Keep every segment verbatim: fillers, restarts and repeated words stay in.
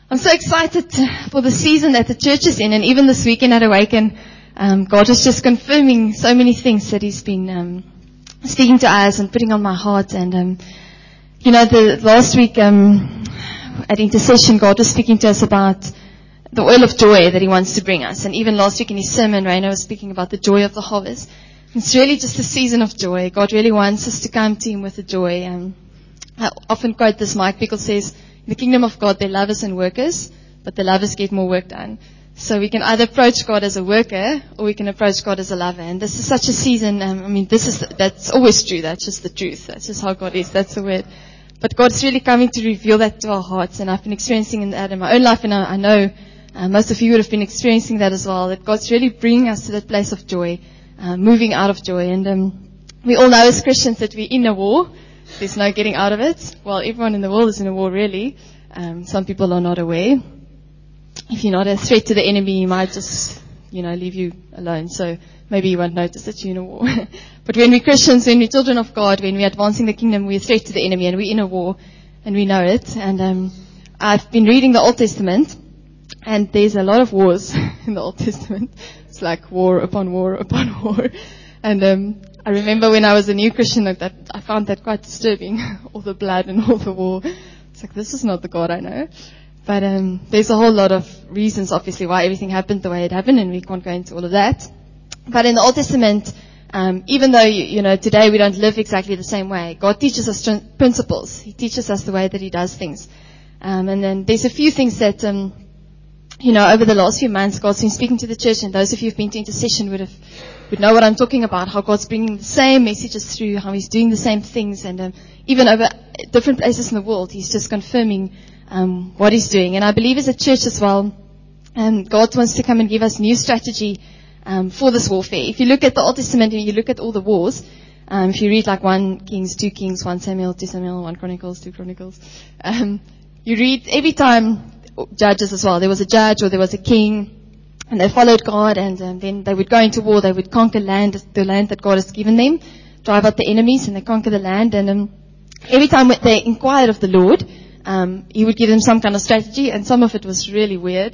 I'm so excited for the season that the church is in, and even this weekend at Awaken, um, God was just confirming so many things that He's been um, speaking to us and putting on my heart. And um, you know, the last week um, at intercession, God was speaking to us about the oil of joy that He wants to bring us. And even last week in His sermon, Rainer was speaking about the joy of the harvest. It's really just a season of joy. God really wants us to come to Him with the joy. Um, I often quote this. Mike Pickle says, in the kingdom of God, they're lovers and workers, but the lovers get more work done. So we can either approach God as a worker, or we can approach God as a lover. And this is such a season. Um, I mean, this is that's always true. That's just the truth. That's just how God is. That's the word. But God's really coming to reveal that to our hearts. And I've been experiencing that in my own life, and I, I know uh, most of you would have been experiencing that as well. That God's really bringing us to that place of joy, uh, moving out of joy. And um, we all know as Christians that we're in a war. There's no getting out of it. Well, everyone in the world is in a war, really. Um, some people are not aware. If you're not a threat to the enemy, he might just, you know, leave you alone. So maybe you won't notice that you're in a war. But when we're Christians, when we're children of God, when we're advancing the kingdom, we're a threat to the enemy, and we're in a war, and we know it. And um, I've been reading the Old Testament, and there's a lot of wars in the Old Testament. It's like war upon war upon war. And um, I remember when I was a new Christian, like that, I found that quite disturbing, all the blood and all the war. It's like, this is not the God I know. But um, there's a whole lot of reasons, obviously, why everything happened the way it happened, and we can't go into all of that. But in the Old Testament, um, even though, you, you know, today we don't live exactly the same way, God teaches us tr- principles. He teaches us the way that He does things. Um, and then there's a few things that, um, you know, over the last few months, God's been speaking to the church, and those of you who've been to intercession would have would know what I'm talking about, how God's bringing the same messages through, how He's doing the same things, and um, even over different places in the world, He's just confirming um, what He's doing. And I believe as a church as well, um, God wants to come and give us new strategy um, for this warfare. If you look at the Old Testament and you look at all the wars, um, if you read like one Kings, two Kings, one Samuel, two Samuel, one Chronicles, two Chronicles, um, you read every time, Judges as well, there was a judge or there was a king, and they followed God, and um, then they would go into war. They would conquer land, the land that God has given them, drive out the enemies, and they conquer the land. And um, every time they inquired of the Lord, um, He would give them some kind of strategy, and some of it was really weird.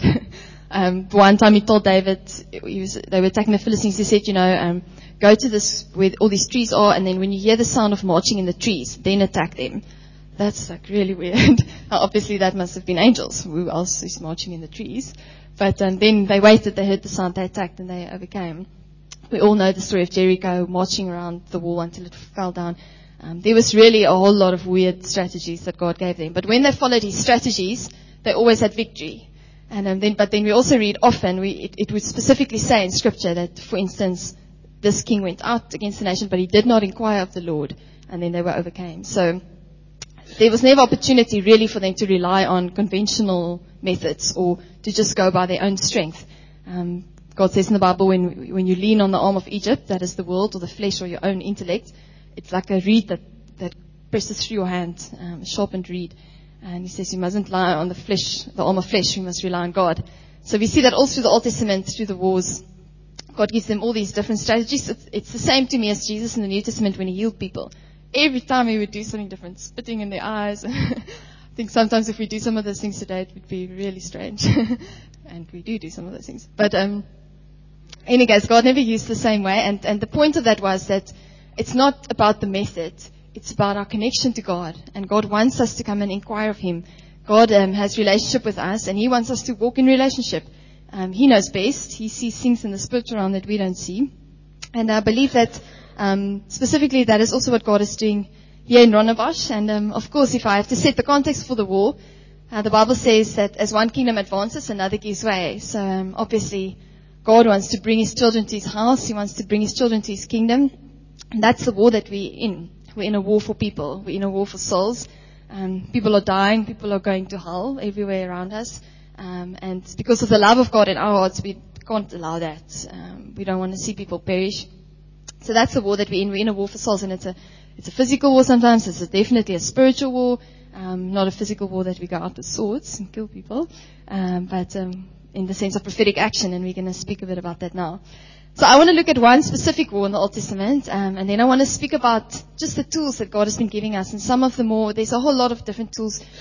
um, one time He told David, he was, they were attacking the Philistines, He said, you know, um, go to this, where all these trees are, and then when you hear the sound of marching in the trees, then attack them. That's like really weird. Obviously that must have been angels. Who else is marching in the trees? But um, then they waited, they heard the sound, they attacked, and they overcame. We all know the story of Jericho marching around the wall until it fell down. Um, there was really a whole lot of weird strategies that God gave them. But when they followed His strategies, they always had victory. And um, then, but then we also read often, we, it, it would specifically say in Scripture that, for instance, this king went out against the nation, but he did not inquire of the Lord, and then they were overcame. So there was never opportunity really for them to rely on conventional methods or to just go by their own strength. Um, God says in the Bible, when when you lean on the arm of Egypt, that is the world or the flesh or your own intellect, it's like a reed that, that presses through your hand, um, a sharpened reed. And He says you mustn't rely on the flesh, the arm of flesh, you must rely on God. So we see that all through the Old Testament, through the wars, God gives them all these different strategies. It's, it's the same to me as Jesus in the New Testament when He healed people. Every time He would do something different, spitting in their eyes. I think sometimes if we do some of those things today, it would be really strange. And we do do some of those things. But um, anyways, God never used the same way. And, and the point of that was that it's not about the method. It's about our connection to God. And God wants us to come and inquire of Him. God um, has relationship with us, and He wants us to walk in relationship. Um, he knows best. He sees things in the spiritual realm that we don't see. And I believe that Um, specifically, that is also what God is doing here in Rondebosch. And um, of course, if I have to set the context for the war, uh, the Bible says that as one kingdom advances, another gives way. So um, obviously, God wants to bring His children to His house. He wants to bring His children to His kingdom. And that's the war that we're in. We're in a war for people. We're in a war for souls. Um, people are dying. People are going to hell everywhere around us. Um, and because of the love of God in our hearts, we can't allow that. Um, we don't want to see people perish. So that's the war that we're in. We're in a war for souls, and it's a it's a physical war sometimes. It's a definitely a spiritual war, um, not a physical war that we go out with swords and kill people, um, but um, in the sense of prophetic action, and we're going to speak a bit about that now. So I want to look at one specific war in the Old Testament, um, and then I want to speak about just the tools that God has been giving us, and some of the more, there's a whole lot of different tools.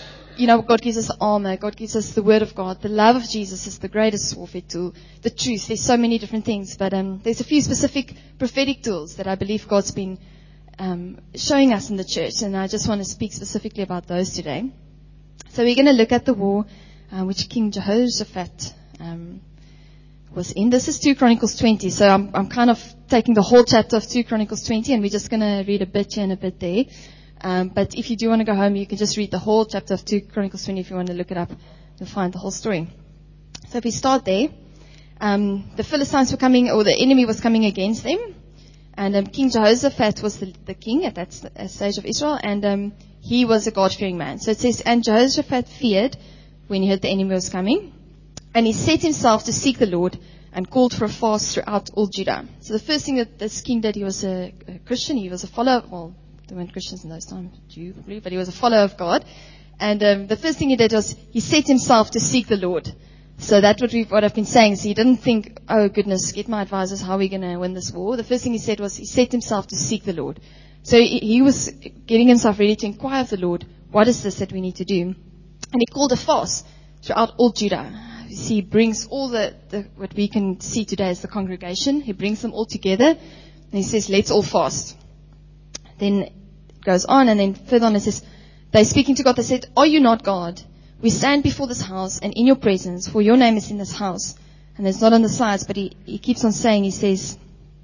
you know, God gives us armor. God gives us the word of God. The love of Jesus is the greatest warfare tool. The truth. There's so many different things. But um, there's a few specific prophetic tools that I believe God's been um, showing us in the church. And I just want to speak specifically about those today. So we're going to look at the war uh, which King Jehoshaphat um, was in. This is two Chronicles twenty. So I'm, I'm kind of taking the whole chapter of two Chronicles twenty, and we're just going to read a bit here and a bit there. Um, but if you do want to go home, you can just read the whole chapter of two Chronicles twenty if you want to look it up. You'll find the whole story. So if we start there, um, the Philistines were coming, or the enemy was coming against them. And um, King Jehoshaphat was the, the king at that stage of Israel, and um, he was a God-fearing man. So it says, and Jehoshaphat feared when he heard the enemy was coming, and he set himself to seek the Lord and called for a fast throughout all Judah. So the first thing that this king did, he was a, a Christian, he was a follower, well, they weren't Christians in those times, Jew probably, but he was a follower of God. And um, the first thing he did was he set himself to seek the Lord. So that's what, we've, what I've been saying. So he didn't think, oh goodness, get my advisors, how are we going to win this war? The first thing he said was he set himself to seek the Lord. So he, he was getting himself ready to inquire of the Lord, what is this that we need to do? And he called a fast throughout all Judah. You see, he brings all the, the what we can see today as the congregation. He brings them all together, and he says, let's all fast. Then it goes on, and then further on it says, they're speaking to God. They said, are you not God? We stand before this house and in your presence, for your name is in this house. And it's not on the slides, but he, he keeps on saying, he says,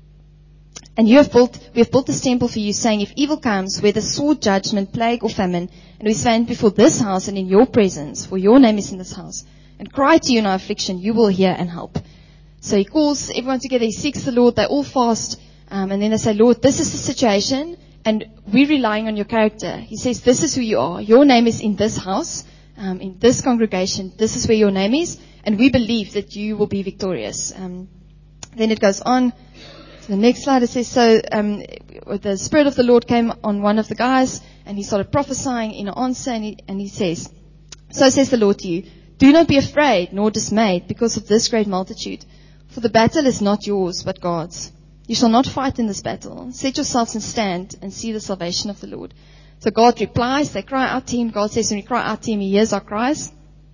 and you have built, we have built this temple for you, saying, if evil comes, whether sword, judgment, plague, or famine, and we stand before this house and in your presence, for your name is in this house, and cry to you in our affliction, you will hear and help. So he calls everyone together, he seeks the Lord, they all fast, um, and then they say, Lord, this is the situation, and we're relying on your character. He says, this is who you are. Your name is in this house, um, in this congregation. This is where your name is, and we believe that you will be victorious. Um, then it goes on to the next slide. It says, so um, the Spirit of the Lord came on one of the guys, and he started prophesying in an answer, and he, and he says, so says the Lord to you, do not be afraid nor dismayed because of this great multitude, for the battle is not yours but God's. You shall not fight in this battle. Set yourselves and stand and see the salvation of the Lord. So God replies, they cry out to him. God says, when we cry out to him, he hears our cries.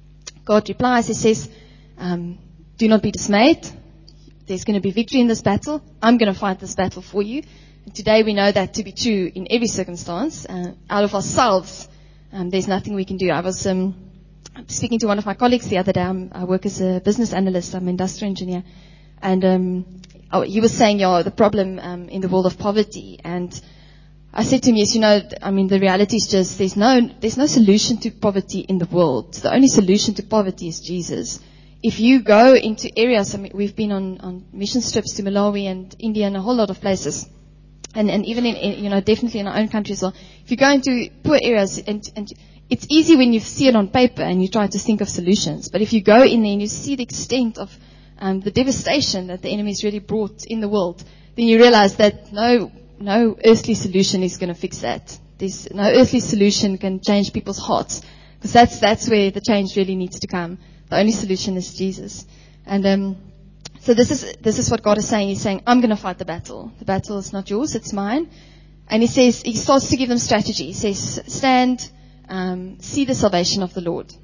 God replies, he says, um, do not be dismayed. There's going to be victory in this battle. I'm going to fight this battle for you. And today we know that to be true in every circumstance. Uh, out of ourselves, um, there's nothing we can do. I was um, speaking to one of my colleagues the other day. I'm, I work as a business analyst. I'm an industrial engineer. And um, oh, he was saying, yeah, the problem um, in the world of poverty. And I said to him, yes, you know, I mean, the reality is just there's no there's no solution to poverty in the world. The only solution to poverty is Jesus. If you go into areas, I mean, we've been on, on mission trips to Malawi and India and a whole lot of places, and, and even in, in, you know, definitely in our own country as well. If you go into poor areas, and, and it's easy when you see it on paper and you try to think of solutions. But if you go in there and you see the extent of um, the devastation that the enemy has really brought in the world, then you realize that no. No earthly solution is going to fix that. There's no earthly solution can change people's hearts, because that's that's where the change really needs to come. The only solution is Jesus. And um, so this is this is what God is saying. He's saying, I'm going to fight the battle. The battle is not yours, it's mine. And he says, he starts to give them strategy. He says, stand, um, see the salvation of the Lord.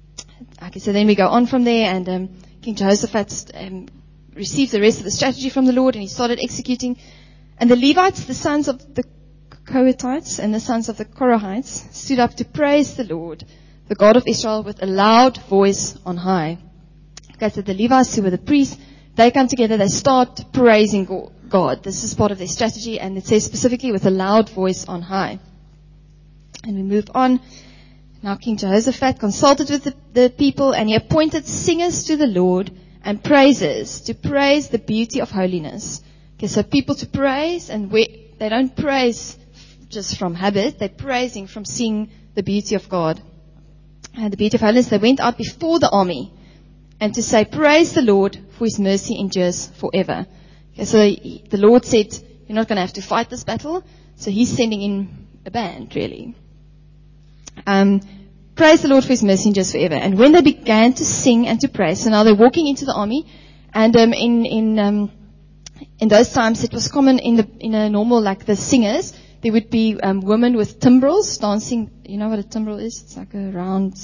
Okay, so then we go on from there, and um, King Jehoshaphat um, received the rest of the strategy from the Lord, and he started executing. And the Levites, the sons of the Kohathites and the sons of the Korahites, stood up to praise the Lord, the God of Israel, with a loud voice on high. Okay, so the Levites, who were the priests, they come together, they start praising God. This is part of their strategy, and it says specifically with a loud voice on high. And we move on. Now King Jehoshaphat consulted with the, the people, and he appointed singers to the Lord and praisers to praise the beauty of holiness. Okay, so people to praise, and we, they don't praise just from habit, they're praising from seeing the beauty of God. And the beauty of holiness, they went out before the army, and to say, praise the Lord, for his mercy endures forever. Okay, so the Lord said, you're not going to have to fight this battle, so he's sending in a band, really. Um, praise the Lord, for his mercy endures forever. And when they began to sing and to praise, so now they're walking into the army, and um, in... in um, In those times, it was common in the in a normal, like the singers, there would be um, women with timbrels dancing. You know what a timbrel is? It's like a round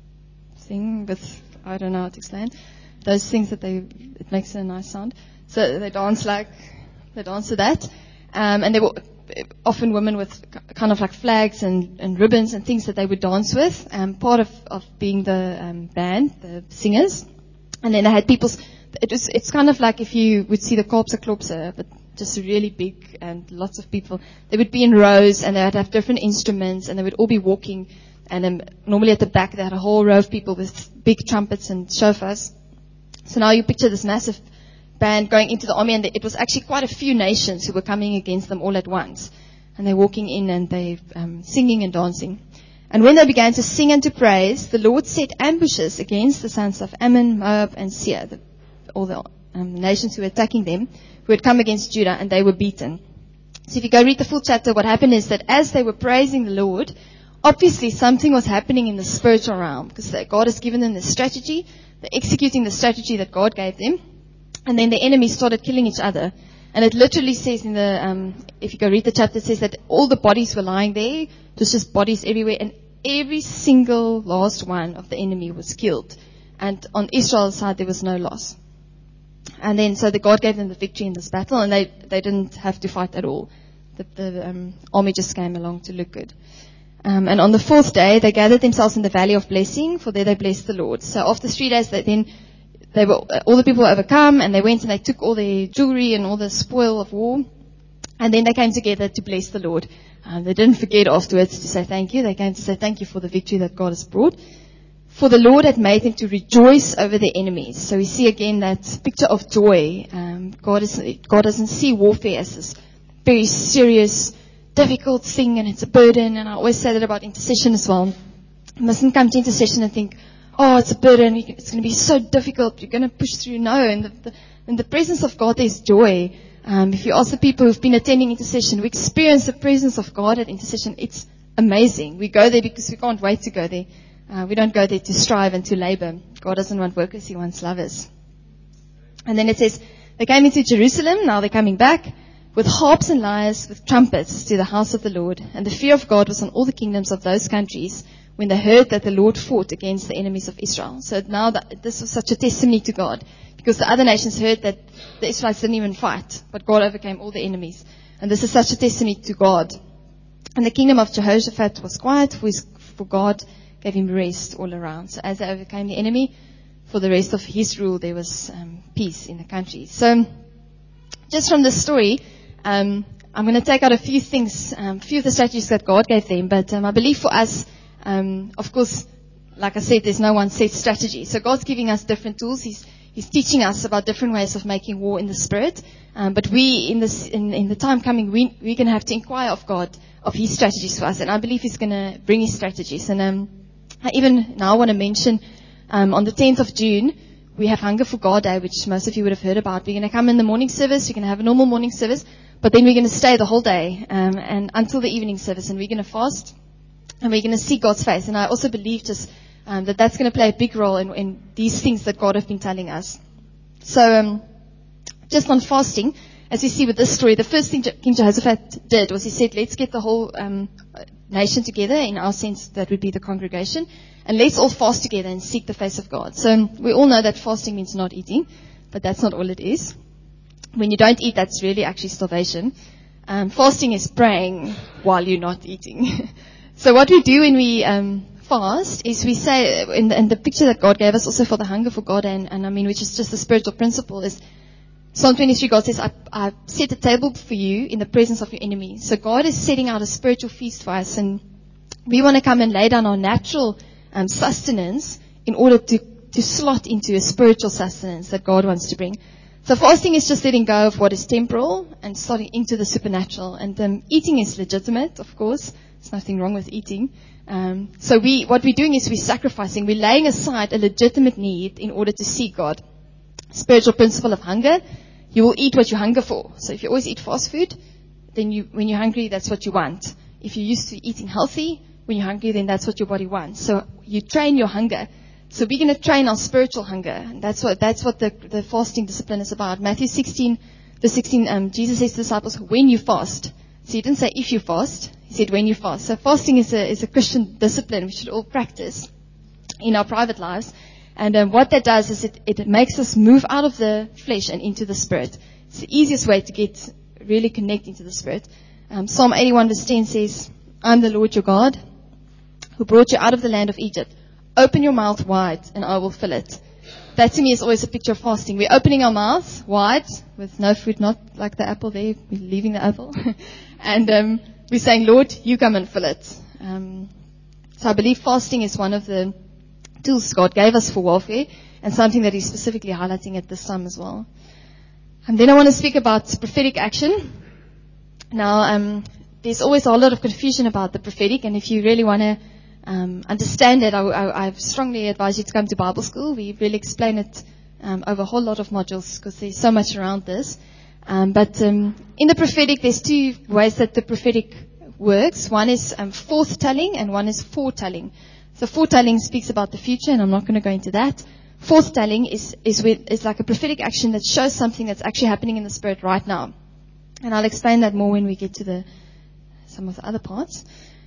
thing with, I don't know how to explain. Those things that they, it makes a nice sound. So they dance like, they dance to that. Um, and they were often women with kind of like flags and, and ribbons and things that they would dance with. Um, part of, of being the um, band, the singers. And then they had people's, it was, it's kind of like if you would see the Kaapse Klopse, but just really big and lots of people. They would be in rows and they would have different instruments and they would all be walking. And um, normally at the back they had a whole row of people with big trumpets and shofars. So now you picture this massive band going into the army, and it was actually quite a few nations who were coming against them all at once. And they're walking in and they're um, singing and dancing. And when they began to sing and to praise, the Lord set ambushes against the sons of Ammon, Moab, and Seir, the, all the um, nations who were attacking them, who had come against Judah, and they were beaten. So if you go read the full chapter, what happened is that as they were praising the Lord, obviously something was happening in the spiritual realm, because God has given them the strategy. They're executing the strategy that God gave them. And then the enemies started killing each other. And it literally says in the, um, if you go read the chapter, it says that all the bodies were lying there. It was just bodies everywhere. And every single last one of the enemy was killed. And on Israel's side, there was no loss. And then, so the God gave them the victory in this battle, and they, they didn't have to fight at all. The, the um, army just came along to look good. Um, and on the fourth day, they gathered themselves in the valley of blessing, for there they blessed the Lord. So after three days, they then, they were, all the people were overcome, and they went and they took all their jewelry and all the spoil of war. And then they came together to bless the Lord. Um, they didn't forget afterwards to say thank you. They came to say thank you for the victory that God has brought. For the Lord had made them to rejoice over their enemies. So we see again that picture of joy. Um, God, is, God doesn't see warfare as this very serious, difficult thing, and it's a burden. And I always say that about intercession as well. You mustn't come to intercession and think, oh, it's a burden, it's going to be so difficult, you're going to push through. No, in the, the, in the presence of God there's joy. Um, if you ask the people who've been attending intercession, we experience the presence of God at intercession. It's amazing. We go there because we can't wait to go there. Uh, we don't go there to strive and to labor. God doesn't want workers, He wants lovers. And then it says, they came into Jerusalem, now they're coming back, with harps and lyres, with trumpets, to the house of the Lord. And the fear of God was on all the kingdoms of those countries, when they heard that the Lord fought against the enemies of Israel. So now that, this was such a testimony to God, because the other nations heard that the Israelites didn't even fight, but God overcame all the enemies. And this is such a testimony to God. And the kingdom of Jehoshaphat was quiet, for, his, for God gave him rest all around. So as they overcame the enemy, for the rest of his rule, there was um, peace in the country. So just from this story, um, I'm going to take out a few things, um, a few of the strategies that God gave them. But um, I believe for us, um, of course, like I said, there's no one set strategy. So God's giving us different tools. He's He's teaching us about different ways of making war in the spirit. Um, but we, in this, in, in the time coming, we, we're going to have to inquire of God, of His strategies for us. And I believe He's going to bring His strategies. And um, I even now want to mention, um, on the tenth of June, we have Hunger for God Day, which most of you would have heard about. We're going to come in the morning service. We're going to have a normal morning service. But then we're going to stay the whole day, um, and until the evening service. And we're going to fast. And we're going to see God's face. And I also believe just Um, that that's going to play a big role in, in these things that God have been telling us. So, um, just on fasting, as we see with this story, the first thing King Jehoshaphat did was he said, let's get the whole um, nation together, in our sense that would be the congregation, and let's all fast together and seek the face of God. So we all know that fasting means not eating, but that's not all it is. When you don't eat, that's really actually starvation. Um, fasting is praying while you're not eating. So what we do when we um, fast is we say, in the, in the picture that God gave us also for the hunger for God, and, and I mean, which is just the spiritual principle, is Psalm twenty-three, God says, I, I set a table for you in the presence of your enemy. So God is setting out a spiritual feast for us, and we want to come and lay down our natural um, sustenance in order to, to slot into a spiritual sustenance that God wants to bring. So fasting is just letting go of what is temporal and starting into the supernatural. And um, eating is legitimate, of course. There's nothing wrong with eating. Um, so we, what we're doing is we're sacrificing. We're laying aside a legitimate need in order to seek God. Spiritual principle of hunger. You will eat what you hunger for. So if you always eat fast food, then you, when you're hungry, that's what you want. If you're used to eating healthy, when you're hungry, then that's what your body wants. So you train your hunger. So we're going to train our spiritual hunger. And that's what, that's what the, the fasting discipline is about. Matthew sixteen, the sixteen, um, Jesus says to the disciples, when you fast, So he didn't say if you fast, he said when you fast. So fasting is a, is a Christian discipline we should all practice in our private lives. And um, what that does is it, it makes us move out of the flesh and into the Spirit. It's the easiest way to get really connecting to the Spirit. Um, Psalm eighty-one verse ten says, I'm the Lord your God, who brought you out of the land of Egypt. Open your mouth wide, and I will fill it. That to me is always a picture of fasting. We're opening our mouths wide, with no fruit, not like the apple there, we're leaving the apple. and um, we're saying, Lord, you come and fill it. Um, so I believe fasting is one of the tools God gave us for warfare, and something that He's specifically highlighting at this time as well. And then I want to speak about prophetic action. Now, um, there's always a lot of confusion about the prophetic, and if you really want to um, understand it, I, I, I strongly advise you to come to Bible school. We really explain it um, over a whole lot of modules because there's so much around this. Um, but um, in the prophetic, there's two ways that the prophetic works. One is um, forthtelling, and one is foretelling. So foretelling speaks about the future, and I'm not going to go into that. Forthtelling is is, with, is like a prophetic action that shows something that's actually happening in the Spirit right now. And I'll explain that more when we get to the some of the other parts.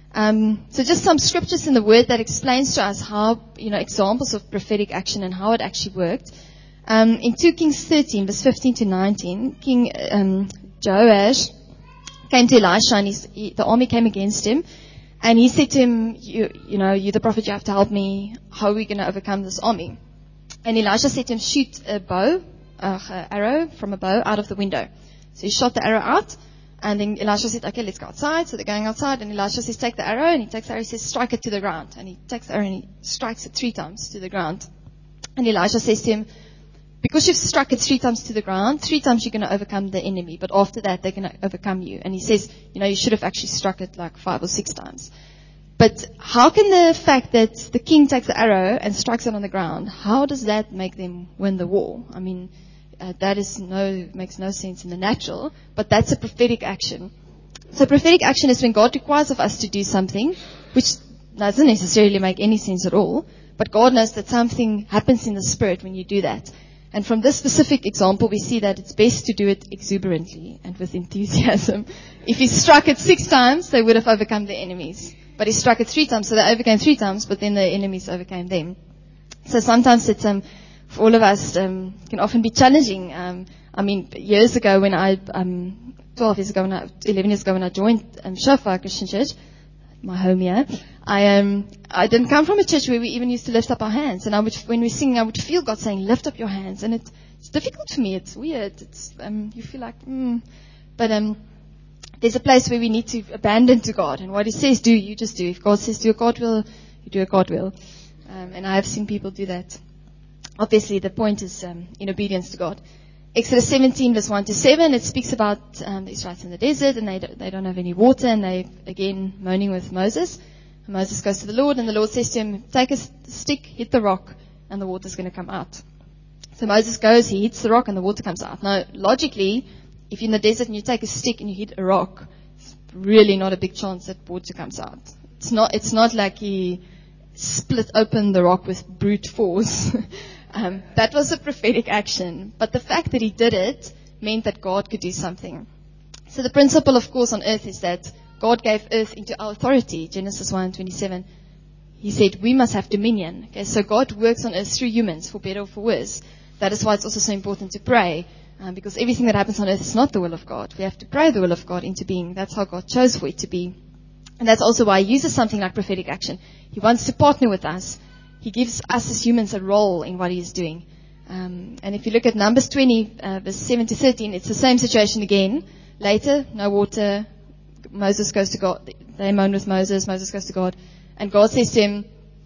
Um, so just some scriptures in the Word that explains to us how, you know, examples of prophetic action and how it actually worked. Um, in Second Kings thirteen, verse fifteen to nineteen, King um, Joash came to Elisha, and he's, he, the army came against him. And he said to him, you, you know, you're the prophet, you have to help me. How are we going to overcome this army? And Elisha said to him, shoot a bow, uh, an arrow from a bow out of the window. So he shot the arrow out, and then Elisha said, okay, let's go outside. So they're going outside, and Elisha says, take the arrow, and he takes the arrow, he says, strike it to the ground. And he takes the arrow and he strikes it three times to the ground. And Elisha says to him, because you've struck it three times to the ground, three times you're going to overcome the enemy, but after that they're going to overcome you. And he says, you know, you should have actually struck it like five or six times. But how can the fact that the king takes the arrow and strikes it on the ground, how does that make them win the war? I mean, uh, that is no makes no sense in the natural, but that's a prophetic action. So prophetic action is when God requires of us to do something, which doesn't necessarily make any sense at all, but God knows that something happens in the Spirit when you do that. And from this specific example, we see that it's best to do it exuberantly and with enthusiasm. If he struck it six times, they would have overcome the enemies. But he struck it three times, so they overcame three times, but then the enemies overcame them. So sometimes it's, um, for all of us, um, can often be challenging. Um, I mean, years ago when I, um, twelve years ago, when I, eleven years ago when I joined um, Shofar Christian Church, my home here, I um I didn't come from a church where we even used to lift up our hands. And I would, when we sing, I would feel God saying, lift up your hands. And it, it's difficult for me. It's weird. It's um you feel like, mm. But um there's a place where we need to abandon to God. And what He says do, you just do. If God says do a God will, you do a God will. Um, and I have seen people do that. Obviously, the point is um, in obedience to God. Exodus seventeen, verse one to seven, it speaks about um, the Israelites in the desert, and they don't, they don't have any water, and they, again, moaning with Moses. And Moses goes to the Lord, and the Lord says to him, take a stick, hit the rock, and the water's going to come out. So Moses goes, he hits the rock, and the water comes out. Now, logically, if you're in the desert and you take a stick and you hit a rock, it's really not a big chance that water comes out. It's not, it's not like he split open the rock with brute force. Um, that was a prophetic action. But the fact that he did it meant that God could do something. So the principle, of course, on earth is that God gave earth into our authority. Genesis one twenty-seven. He said we must have dominion. Okay, so God works on earth through humans, for better or for worse. That is why it's also so important to pray. Um, because everything that happens on earth is not the will of God. We have to pray the will of God into being. That's how God chose for it to be. And that's also why He uses something like prophetic action. He wants to partner with us. He gives us as humans a role in what He is doing. Um, and if you look at Numbers twenty, uh, verse seven to thirteen, it's the same situation again. Later, no water. Moses goes to God. They moan with Moses. Moses goes to God. And God says to him,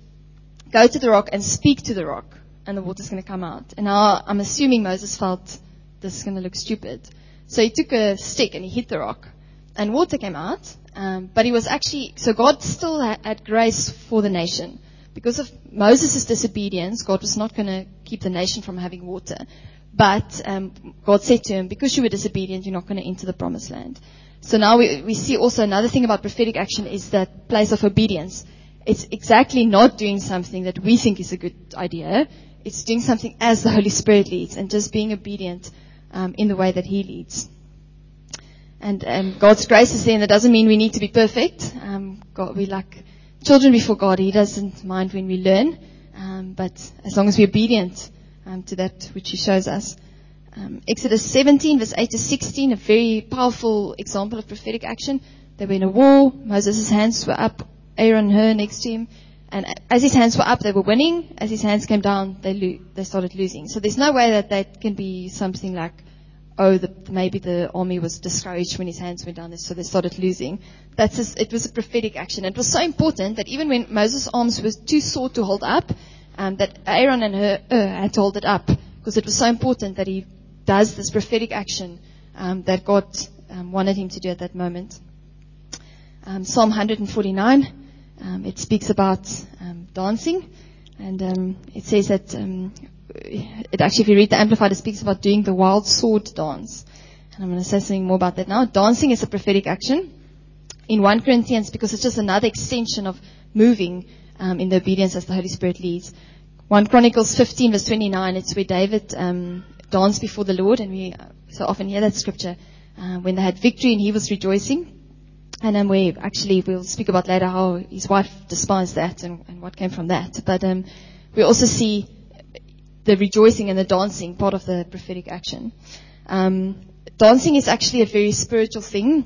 go to the rock and speak to the rock, and the water's going to come out. And now I'm assuming Moses felt this is going to look stupid. So he took a stick and he hit the rock, and water came out. Um, but he was actually, so God still had, had grace for the nation. Because of Moses' disobedience, God was not going to keep the nation from having water. But um, God said to him, because you were disobedient, you're not going to enter the promised land. So now we, we see also another thing about prophetic action is that place of obedience. It's exactly not doing something that we think is a good idea. It's doing something as the Holy Spirit leads and just being obedient um, in the way that He leads. And um, God's grace is there, and that doesn't mean we need to be perfect. Um, God, we like children before God. He doesn't mind when we learn, um, but as long as we're obedient um, to that which He shows us. Um, Exodus seventeen, verse eight to sixteen, a very powerful example of prophetic action. They were in a war. Moses' hands were up, Aaron, her next to him. And as his hands were up, they were winning. As his hands came down, they lo- they started losing. So there's no way that that can be something like, oh, the, maybe the army was discouraged when his hands went down, so they started losing. That's just, it was a prophetic action. It was so important that even when Moses' arms were too sore to hold up, um, that Aaron and her uh, had to hold it up, because it was so important that he does this prophetic action um, that God um, wanted him to do at that moment. Um, Psalm one forty-nine, um, it speaks about um, dancing, and um, it says that um, it actually, if you read the Amplified, it speaks about doing the wild sword dance. And I'm going to say something more about that now. Dancing is a prophetic action in First Corinthians, because it's just another extension of moving um, in the obedience as the Holy Spirit leads. First Chronicles fifteen, verse twenty-nine, it's where David um, danced before the Lord, and we so often hear that scripture uh, when they had victory and he was rejoicing. And then we actually, we'll speak about later how his wife despised that and, and what came from that. But um, we also see the rejoicing and the dancing part of the prophetic action. Um, dancing is actually a very spiritual thing.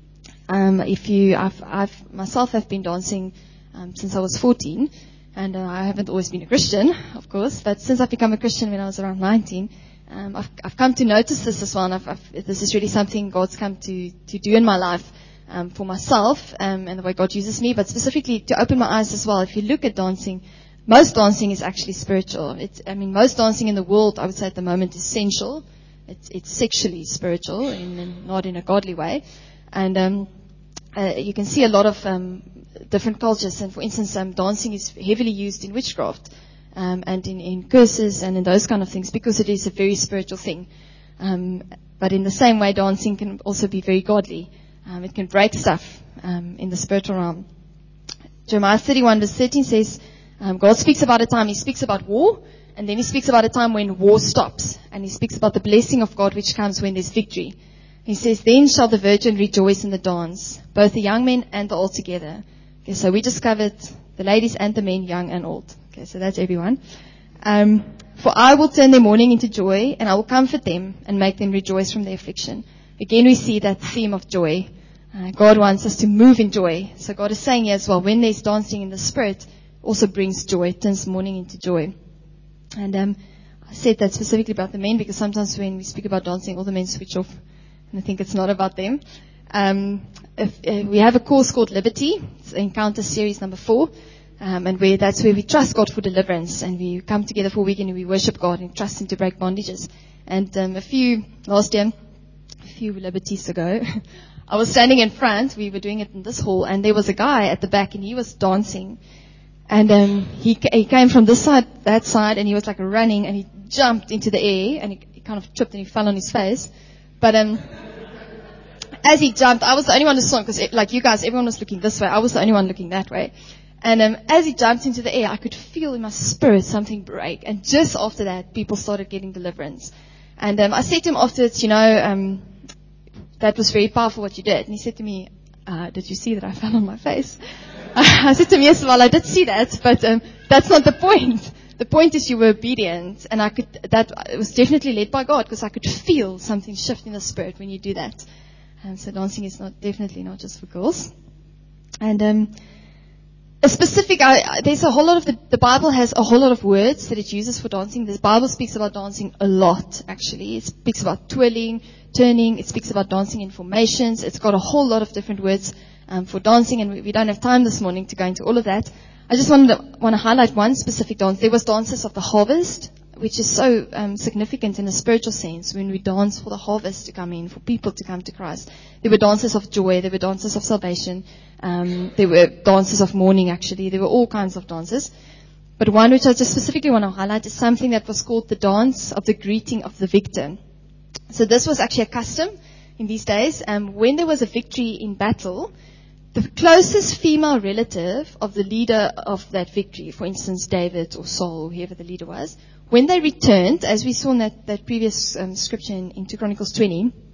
Um, if you, I've, I've myself have been dancing um, since I was fourteen, and uh, I haven't always been a Christian, of course. But since I've become a Christian when I was around nineteen, um, I've, I've come to notice this as well. And I've, I've, this is really something God's come to to do in my life. Um, for myself um, and the way God uses me, but specifically to open my eyes as well. If you look at dancing, most dancing is actually spiritual. It's, I mean, most dancing in the world, I would say at the moment, is sensual. It's, it's sexually spiritual, in, in, not in a godly way. And um, uh, you can see a lot of um, different cultures. And for instance, um, dancing is heavily used in witchcraft um, and in, in curses and in those kind of things, because it is a very spiritual thing. Um, but in the same way, dancing can also be very godly. Um, it can break stuff um, in the spiritual realm. Jeremiah thirty-one verse thirteen says, um, God speaks about a time, He speaks about war, and then He speaks about a time when war stops. And He speaks about the blessing of God which comes when there's victory. He says, then shall the virgin rejoice in the dance, both the young men and the old together. Okay, so we discovered the ladies and the men, young and old. Okay, so that's everyone. Um, For I will turn their mourning into joy, and I will comfort them and make them rejoice from their affliction. Again, we see that theme of joy. Uh, God wants us to move in joy. So God is saying here as well, when there's dancing in the Spirit, also brings joy, turns mourning into joy. And um, I said that specifically about the men, because sometimes when we speak about dancing, all the men switch off, and I think it's not about them. Um, if, uh, we have a course called Liberty. It's Encounter Series number four. Um, and where that's where we trust God for deliverance, and we come together for a weekend and we worship God and trust Him to break bondages. And um, a few, last year, a few liberties ago, I was standing in front, we were doing it in this hall, and there was a guy at the back, and he was dancing. And um, he, he came from this side, that side, and he was like running, and he jumped into the air, and he, he kind of tripped, and he fell on his face. But um, as he jumped, I was the only one who saw him, because like you guys, everyone was looking this way. I was the only one looking that way. And um, as he jumped into the air, I could feel in my spirit something break. And just after that, people started getting deliverance. And um, I said to him afterwards, you know, um, that was very powerful what you did. And he said to me, uh, did you see that I fell on my face? I said to him, yes, well, I did see that, but um, that's not the point. The point is you were obedient, and I could. That it was definitely led by God, because I could feel something shift in the spirit when you do that. And so dancing is not definitely not just for girls. And um, a specific, I, there's a whole lot of the, the Bible has a whole lot of words that it uses for dancing. The Bible speaks about dancing a lot, actually. It speaks about twirling, turning. It speaks about dancing in formations. It's got a whole lot of different words um, for dancing, and we, we don't have time this morning to go into all of that. I just wanted to, want to highlight one specific dance. There was dances of the harvest, which is so um, significant in a spiritual sense, when we dance for the harvest to come in, for people to come to Christ. There were dances of joy. There were dances of salvation. Um, there were dances of mourning, actually. There were all kinds of dances. But one which I just specifically want to highlight is something that was called the dance of the greeting of the victor. So this was actually a custom in these days. Um, when there was a victory in battle, the closest female relative of the leader of that victory, for instance, David or Saul, or whoever the leader was, when they returned, as we saw in that, that previous um, scripture in, in two Chronicles twenty,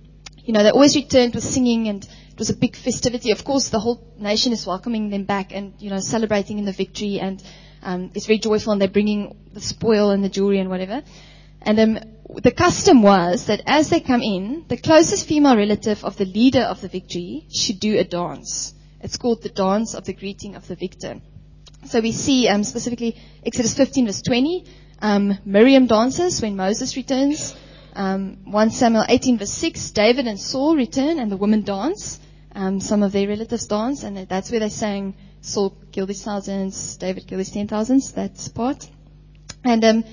you know, they always returned with singing, and it was a big festivity. Of course, the whole nation is welcoming them back and, you know, celebrating in the victory, and um, it's very joyful, and they're bringing the spoil and the jewelry and whatever. And um, the custom was that as they come in, the closest female relative of the leader of the victory should do a dance. It's called the dance of the greeting of the victor. So we see um, specifically Exodus fifteen verse twenty, um, Miriam dances when Moses returns. Um, First Samuel eighteen verse six, David and Saul return and the women dance. Um, some of their relatives dance, and that's where they sang, Saul killed his thousands, David killed his ten thousands, that part. And um,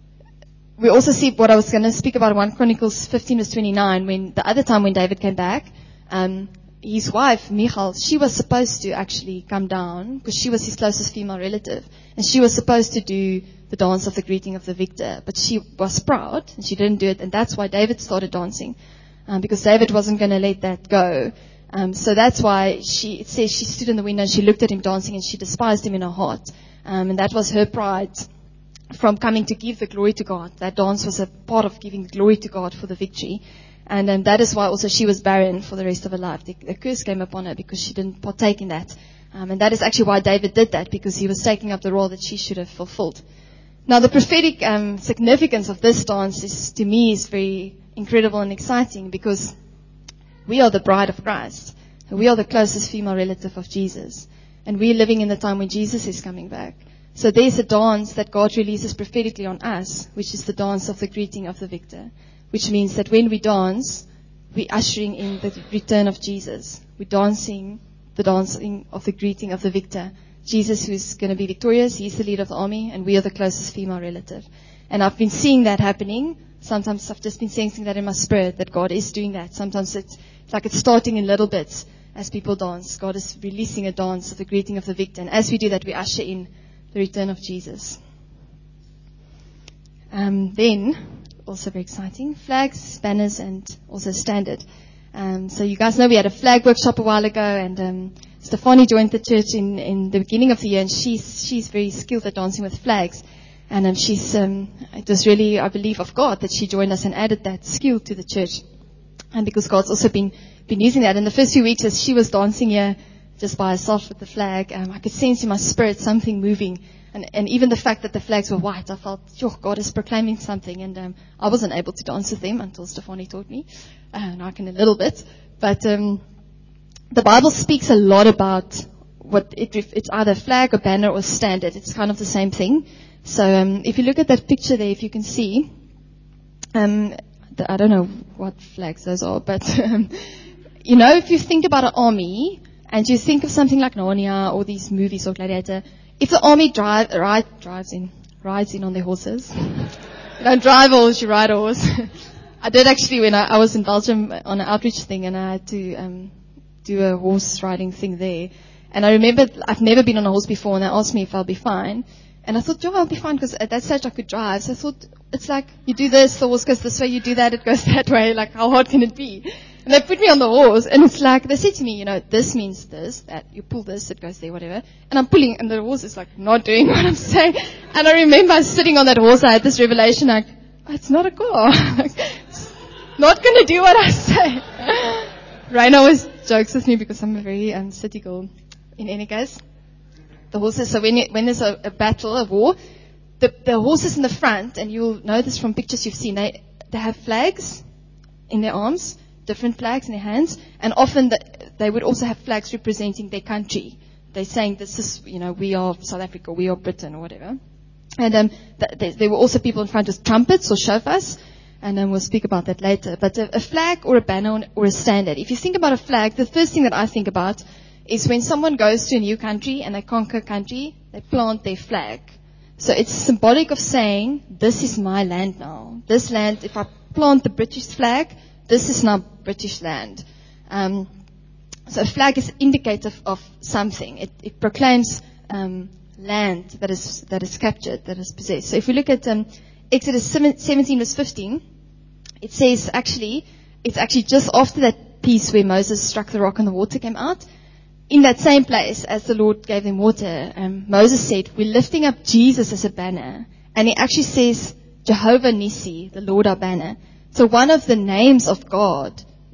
we also see what I was going to speak about in First Chronicles fifteen verse twenty-nine, when the other time when David came back, um, his wife, Michal, she was supposed to actually come down because she was his closest female relative. And she was supposed to do the dance of the greeting of the victor. But she was proud and she didn't do it. And that's why David started dancing, um, because David wasn't going to let that go. Um, so that's why she, it says she stood in the window and she looked at him dancing and she despised him in her heart. Um, and that was her pride from coming to give the glory to God. That dance was a part of giving glory to God for the victory. And um, that is why also she was barren for the rest of her life. The, the curse came upon her because she didn't partake in that. Um, and that is actually why David did that, because he was taking up the role that she should have fulfilled. Now, the prophetic um, significance of this dance is, to me, is very incredible and exciting, because we are the bride of Christ. We are the closest female relative of Jesus. And we're living in the time when Jesus is coming back. So there's a dance that God releases prophetically on us, which is the dance of the greeting of the victor. Which means that when we dance, we're ushering in the return of Jesus. We're dancing the dancing of the greeting of the victor. Jesus, who's going to be victorious, he's the leader of the army, and we are the closest female relative. And I've been seeing that happening. Sometimes I've just been sensing that in my spirit, that God is doing that. Sometimes it's, it's like it's starting in little bits as people dance. God is releasing a dance of the greeting of the victor. And as we do that, we usher in the return of Jesus. Um, then... also very exciting, flags, banners, and also standard. Um, so you guys know we had a flag workshop a while ago, and um, Stefanie joined the church in, in the beginning of the year, and she's she's very skilled at dancing with flags. And um, she's um, it was really, I believe, of God that she joined us and added that skill to the church. And because God's also been been using that. In the first few weeks, as she was dancing here just by herself with the flag, um, I could sense in my spirit something moving. And, and even the fact that the flags were white, I felt, oh, God is proclaiming something. And um, I wasn't able to dance with them until Stefanie taught me. Uh, now I can a little bit. But um, the Bible speaks a lot about what it, it's either flag or banner or standard. It's kind of the same thing. So um, if you look at that picture there, if you can see, um, the, I don't know what flags those are, but, um, you know, if you think about an army and you think of something like Narnia or these movies or Gladiator, if the army drive, ride, drives in, rides in on their horses, you don't drive a horse, you ride a horse. I did actually when I, I was in Belgium on an outreach thing, and I had to um, do a horse riding thing there. And I remember I've never been on a horse before, and they asked me if I'll be fine. And I thought, yeah, I'll be fine, because at that stage I could drive. So I thought, it's like, you do this, the horse goes this way, you do that, it goes that way. Like, how hard can it be? And they put me on the horse, and it's like, they said to me, you know, this means this, that you pull this, it goes there, whatever. And I'm pulling, and the horse is like not doing what I'm saying. And I remember sitting on that horse, I had this revelation, like, oh, it's not a car. It's not going to do what I say. Raina always jokes with me because I'm a very um, city girl. In any case, the horses, so when, you, when there's a, a battle, a war, the, the horses in the front, and you'll know this from pictures you've seen, they, they have flags in their arms, different flags in their hands, and often the, they would also have flags representing their country. They're saying, this is, you know, we are South Africa, we are Britain, or whatever. And um, th- th- there were also people in front with trumpets or shofars, and um, we'll speak about that later. But a, a flag or a banner or a standard. If you think about a flag, the first thing that I think about is when someone goes to a new country and they conquer a country, they plant their flag. So it's symbolic of saying, this is my land now. This land, if I plant the British flag, this is now British land. Um, so a flag is indicative of something. It, it proclaims um, land that is that is captured, that is possessed. So if we look at um, Exodus seventeen verse fifteen, it says actually, it's actually just after that piece where Moses struck the rock and the water came out. In that same place, as the Lord gave them water, um, Moses said, we're lifting up Jesus as a banner. And he actually says, Jehovah Nissi, the Lord our banner. So one of the names of God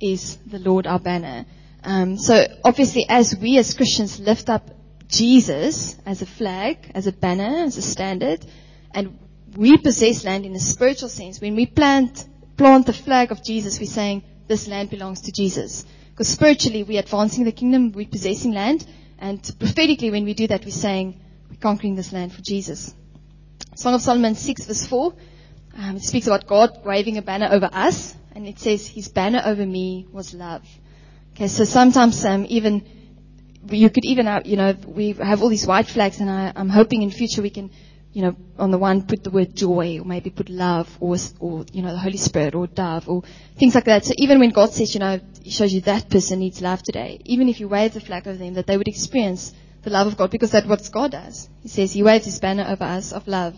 is the Lord our banner. Um, so obviously, as we as Christians lift up Jesus as a flag, as a banner, as a standard, and we possess land in a spiritual sense. When we plant plant the flag of Jesus, we're saying this land belongs to Jesus. Because spiritually, we're advancing the kingdom, we're possessing land, and prophetically, when we do that, we're saying we're conquering this land for Jesus. Song of Solomon six verse four, um, it speaks about God waving a banner over us, and it says, His banner over me was love. Okay, so sometimes um, even you could even, uh, you know, we have all these white flags, and I, I'm hoping in future we can, you know, on the one put the word joy, or maybe put love, or, or you know, the Holy Spirit, or dove, or things like that. So even when God says, you know, He shows you that person needs love today, even if you wave the flag over them, that they would experience the love of God, because that's what God does. He says He waves His banner over us of love.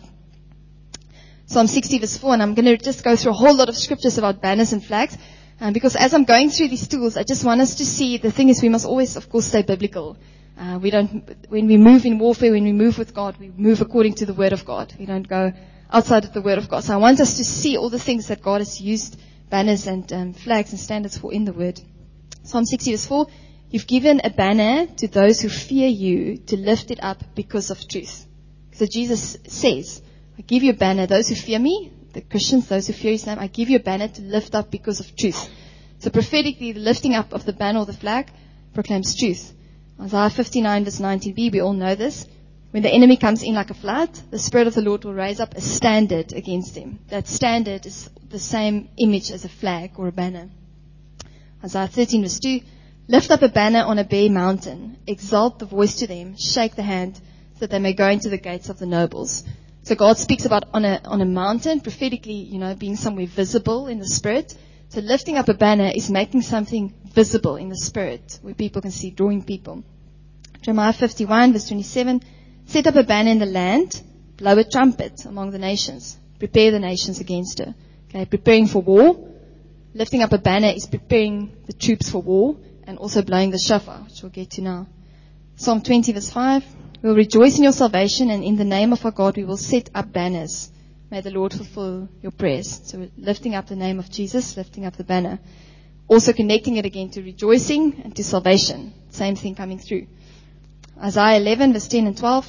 Psalm sixty verse four, and I'm going to just go through a whole lot of scriptures about banners and flags, um, because as I'm going through these tools, I just want us to see, the thing is we must always, of course, stay biblical. Uh, we don't, when we move in warfare, when we move with God, we move according to the Word of God. We don't go outside of the Word of God. So I want us to see all the things that God has used banners and um, flags and standards for in the Word. Psalm sixty verse four, You've given a banner to those who fear you to lift it up because of truth. So Jesus says, I give you a banner, those who fear me, the Christians, those who fear His name, I give you a banner to lift up because of truth. So prophetically, the lifting up of the banner or the flag proclaims truth. Isaiah fifty-nine verse nineteen b, we all know this. When the enemy comes in like a flood, the Spirit of the Lord will raise up a standard against him. That standard is the same image as a flag or a banner. Isaiah thirteen verse two, Lift up a banner on a bare mountain, exalt the voice to them, shake the hand, so that they may go into the gates of the nobles. So God speaks about on a on a mountain, prophetically, you know, being somewhere visible in the Spirit. So lifting up a banner is making something visible in the Spirit, where people can see, drawing people. Jeremiah fifty-one verse twenty-seven, Set up a banner in the land, blow a trumpet among the nations, prepare the nations against her. Okay, preparing for war. Lifting up a banner is preparing the troops for war, and also blowing the shofar, which we'll get to now. Psalm twenty verse five, We will rejoice in your salvation, and in the name of our God we will set up banners. May the Lord fulfill your prayers. So we're lifting up the name of Jesus, lifting up the banner. Also connecting it again to rejoicing and to salvation. Same thing coming through. Isaiah eleven verse ten and twelve.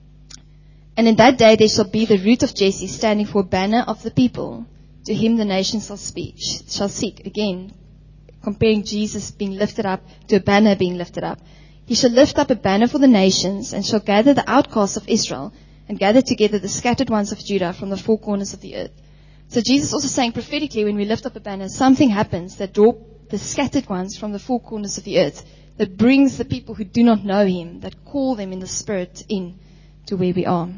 And in that day there shall be the root of Jesse standing for a banner of the people. To him the nations shall speak, shall seek. Again, comparing Jesus being lifted up to a banner being lifted up. He shall lift up a banner for the nations, and shall gather the outcasts of Israel, and gather together the scattered ones of Judah from the four corners of the earth. So Jesus also saying prophetically, when we lift up a banner, something happens that draw the scattered ones from the four corners of the earth, that brings the people who do not know Him, that call them in the Spirit in to where we are.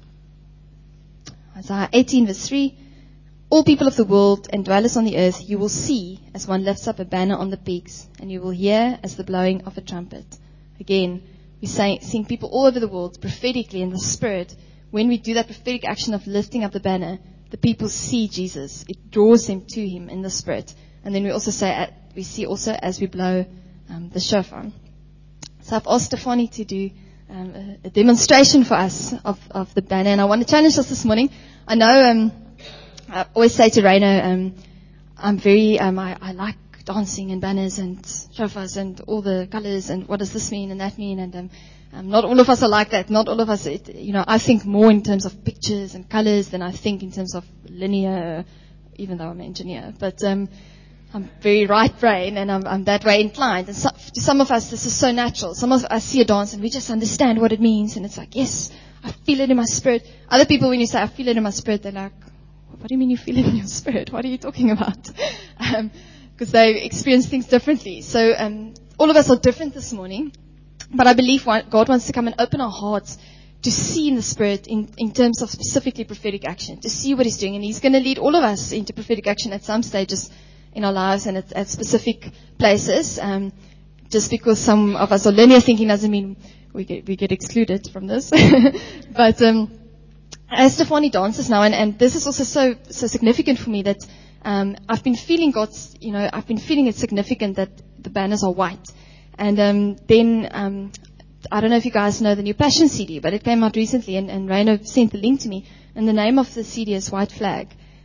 Isaiah eighteen verse three, All people of the world and dwellers on the earth, you will see as one lifts up a banner on the peaks, and you will hear as the blowing of a trumpet. Again, we say, seeing people all over the world prophetically in the Spirit. When we do that prophetic action of lifting up the banner, the people see Jesus. It draws them to Him in the Spirit. And then we also say, we see also as we blow um, the shofar. So I've asked Stefanie to do um, a, a demonstration for us of, of the banner, and I want to challenge us this morning. I know um, I always say to Raina, um, I'm very, um, I, I like dancing and banners and shofars and all the colors and what does this mean and that mean, and um, um, not all of us are like that. Not all of us, it, you know, I think more in terms of pictures and colors than I think in terms of linear, even though I'm an engineer. But um, I'm very right brain, and I'm, I'm that way inclined. And so, to some of us, this is so natural. Some of us see a dance and we just understand what it means, and it's like, yes, I feel it in my spirit. Other people, when you say I feel it in my spirit, they're like, what do you mean you feel it in your spirit? What are you talking about? Um, because they experience things differently. So um, all of us are different this morning, but I believe God wants to come and open our hearts to see in the Spirit in, in terms of specifically prophetic action, to see what He's doing. And He's going to lead all of us into prophetic action at some stages in our lives and at, at specific places. Um, just because some of us are linear thinking doesn't mean we get, we get excluded from this. But um, as Stefanie dances now, and, and this is also so so significant for me that Um, I've been feeling God's, you know, I've been feeling it's significant that the banners are white. And um, then, um, I don't know if you guys know the new Passion C D, but it came out recently, and, and Raina sent the link to me. And the name of the C D is White Flag.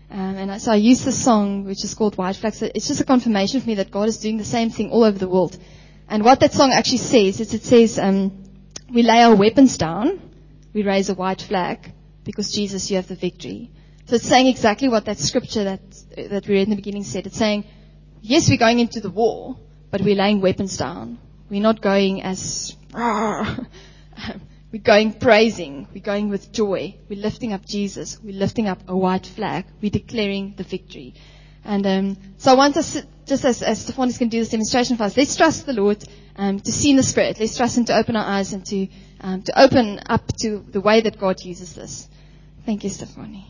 Um, and I, so I used the song, which is called White Flag. So it's just a confirmation for me that God is doing the same thing all over the world. And what that song actually says is it says, um, we lay our weapons down, we raise a white flag, because Jesus, you have the victory. So it's saying exactly what that scripture that that we read in the beginning said. It's saying, yes, we're going into the war, but we're laying weapons down. We're not going as, we're going praising. We're going with joy. We're lifting up Jesus. We're lifting up a white flag. We're declaring the victory. And um, so I want us, to, just as, as Stefan is going to do this demonstration for us, let's trust the Lord um, to see in the Spirit. Let's trust Him to open our eyes and to um, to open up to the way that God uses this. Thank you, Stefanie.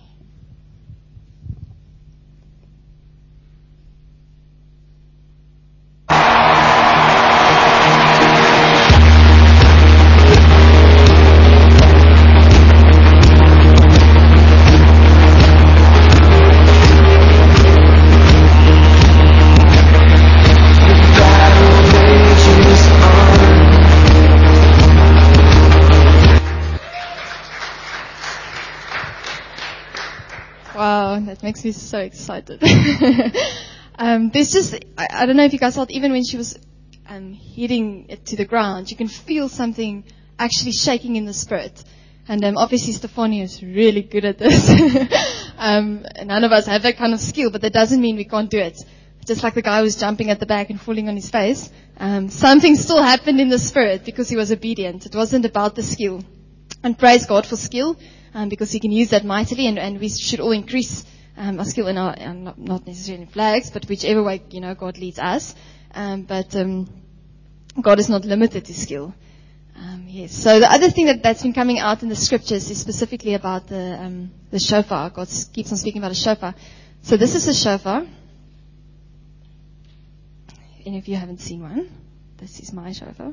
Wow, that makes me so excited. um, there's just, I, I don't know if you guys felt, even when she was um, hitting it to the ground, you can feel something actually shaking in the spirit. And um, obviously Stefanie is really good at this. um, none of us have that kind of skill, but that doesn't mean we can't do it. Just like the guy who was jumping at the back and falling on his face, um, something still happened in the spirit because he was obedient. It wasn't about the skill. And praise God for skill. Um, because He can use that mightily, and, and we should all increase um, our skill in our, um, not, not necessarily in flags, but whichever way, you know, God leads us. Um, but um, God is not limited to skill. Um, yes. So the other thing that, that's been coming out in the scriptures is specifically about the um, the shofar. God keeps on speaking about a shofar. So this is a shofar. If any of you haven't seen one, this is my shofar.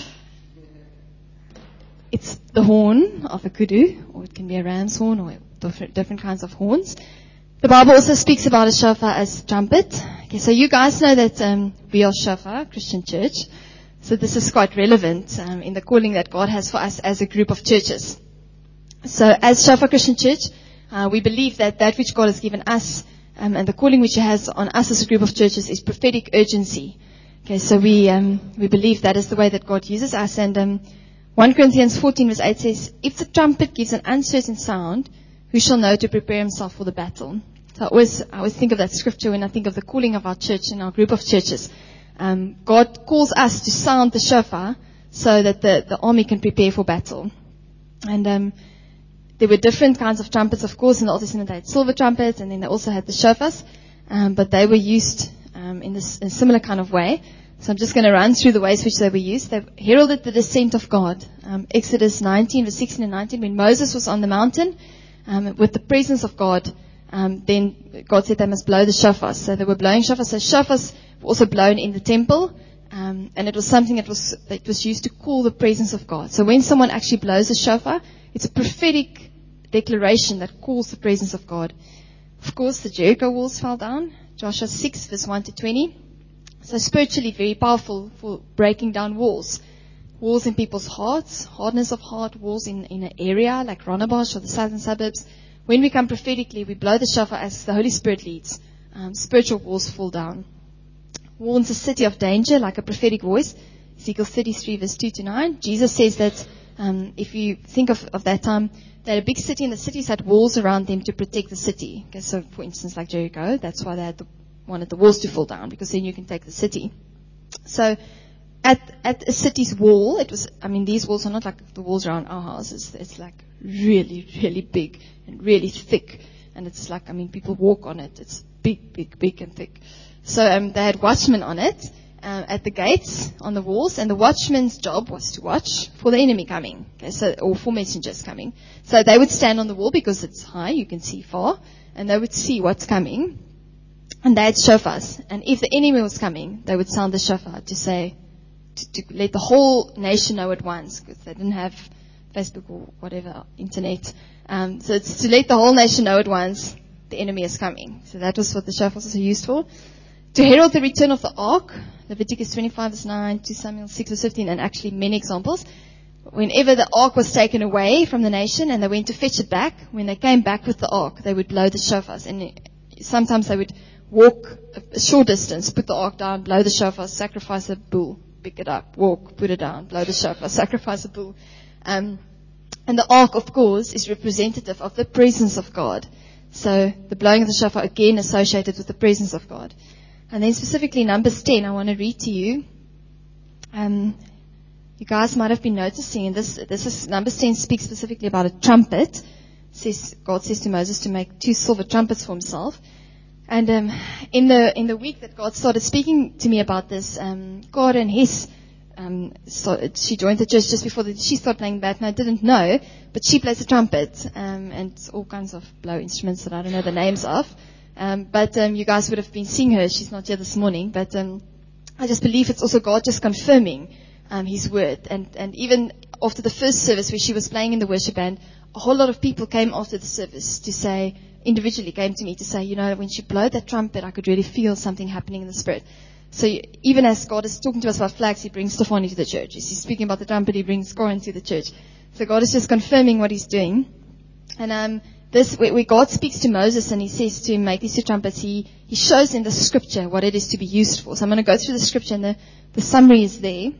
It's the horn of a kudu, or it can be a ram's horn, or different, different kinds of horns. The Bible also speaks about a shofar as trumpet. Okay, so you guys know that um, we are Shofar Christian Church. So this is quite relevant um, in the calling that God has for us as a group of churches. So as Shofar Christian Church, uh, we believe that that which God has given us um, and the calling which He has on us as a group of churches is prophetic urgency. Okay, so we um, we believe that is the way that God uses us. And um, First Corinthians fourteen verse eight says, if the trumpet gives an uncertain sound, who shall know to prepare himself for the battle? So I always, I always think of that scripture when I think of the calling of our church and our group of churches. Um, God calls us to sound the shofar so that the, the army can prepare for battle. And um, there were different kinds of trumpets, of course. In the Old Testament they had silver trumpets, and then they also had the shofars. Um, but they were used um, in, this, in a similar kind of way. So I'm just going to run through the ways which they were used. They heralded the descent of God. Um, Exodus nineteen, verse sixteen and nineteen, when Moses was on the mountain um, with the presence of God, um, then God said they must blow the shofars. So they were blowing shofars. So shofars were also blown in the temple, um, and it was something that was that was used to call the presence of God. So when someone actually blows a shofar, it's a prophetic declaration that calls the presence of God. Of course, the Jericho walls fell down. Joshua six, verse one to twenty. So spiritually very powerful for breaking down walls. Walls in people's hearts, hardness of heart, walls in, in an area like Rondebosch or the southern suburbs. When we come prophetically, we blow the shofar as the Holy Spirit leads. Um, spiritual walls fall down. Warns a city of danger like a prophetic voice. Ezekiel thirty-three verse two to nine. Jesus says that um, if you think of, of that time, they had a big city and the cities had walls around them to protect the city. Okay, so for instance like Jericho, that's why they had the wanted the walls to fall down, because then you can take the city. So at at a city's wall, it was, I mean, these walls are not like the walls around our houses. It's like really, really big and really thick. And it's like, I mean, people walk on it. It's big, big, big and thick. So um, they had watchmen on it, uh, at the gates, on the walls, and the watchman's job was to watch for the enemy coming, okay, so, or for messengers coming. So they would stand on the wall because it's high, you can see far, and they would see what's coming. And they had shofars. And if the enemy was coming, they would sound the shofar to say, to, to let the whole nation know at once, because they didn't have Facebook or whatever, internet. Um, so it's to let the whole nation know at once the enemy is coming. So that was what the shofars are used for. To herald the return of the ark, Leviticus twenty-five verse nine, Second Samuel six verse fifteen, and actually many examples. Whenever the ark was taken away from the nation and they went to fetch it back, when they came back with the ark, they would blow the shofars. And sometimes they would walk a short distance, put the ark down, blow the shofar, sacrifice a bull, pick it up, walk, put it down, blow the shofar, sacrifice a bull. Um, and the ark, of course, is representative of the presence of God. So the blowing of the shofar, again, associated with the presence of God. And then specifically Numbers ten, I want to read to you. Um, you guys might have been noticing, and this, this is, Numbers ten speaks specifically about a trumpet. It says, God says to Moses to make two silver trumpets for himself. And um, in the in the week that God started speaking to me about this, um, God and Hess, um, so she joined the church just before the, she started playing that, and I didn't know, but she plays the trumpet um, and all kinds of blow instruments that I don't know the names of. Um, but um, you guys would have been seeing her. She's not here this morning, but um, I just believe it's also God just confirming um, His word. And and even after the first service where she was playing in the worship band, a whole lot of people came after the service to say, individually came to me to say, you know, when she blew that trumpet, I could really feel something happening in the spirit. So you, even as God is talking to us about flags, He brings Stefanie to the church. As He's speaking about the trumpet, He brings Corin to the church. So God is just confirming what He's doing. And um, this, where, where God speaks to Moses and He says to him, make these two trumpets, He, he shows in the scripture what it is to be used for. So I'm going to go through the scripture, and the, the summary is there.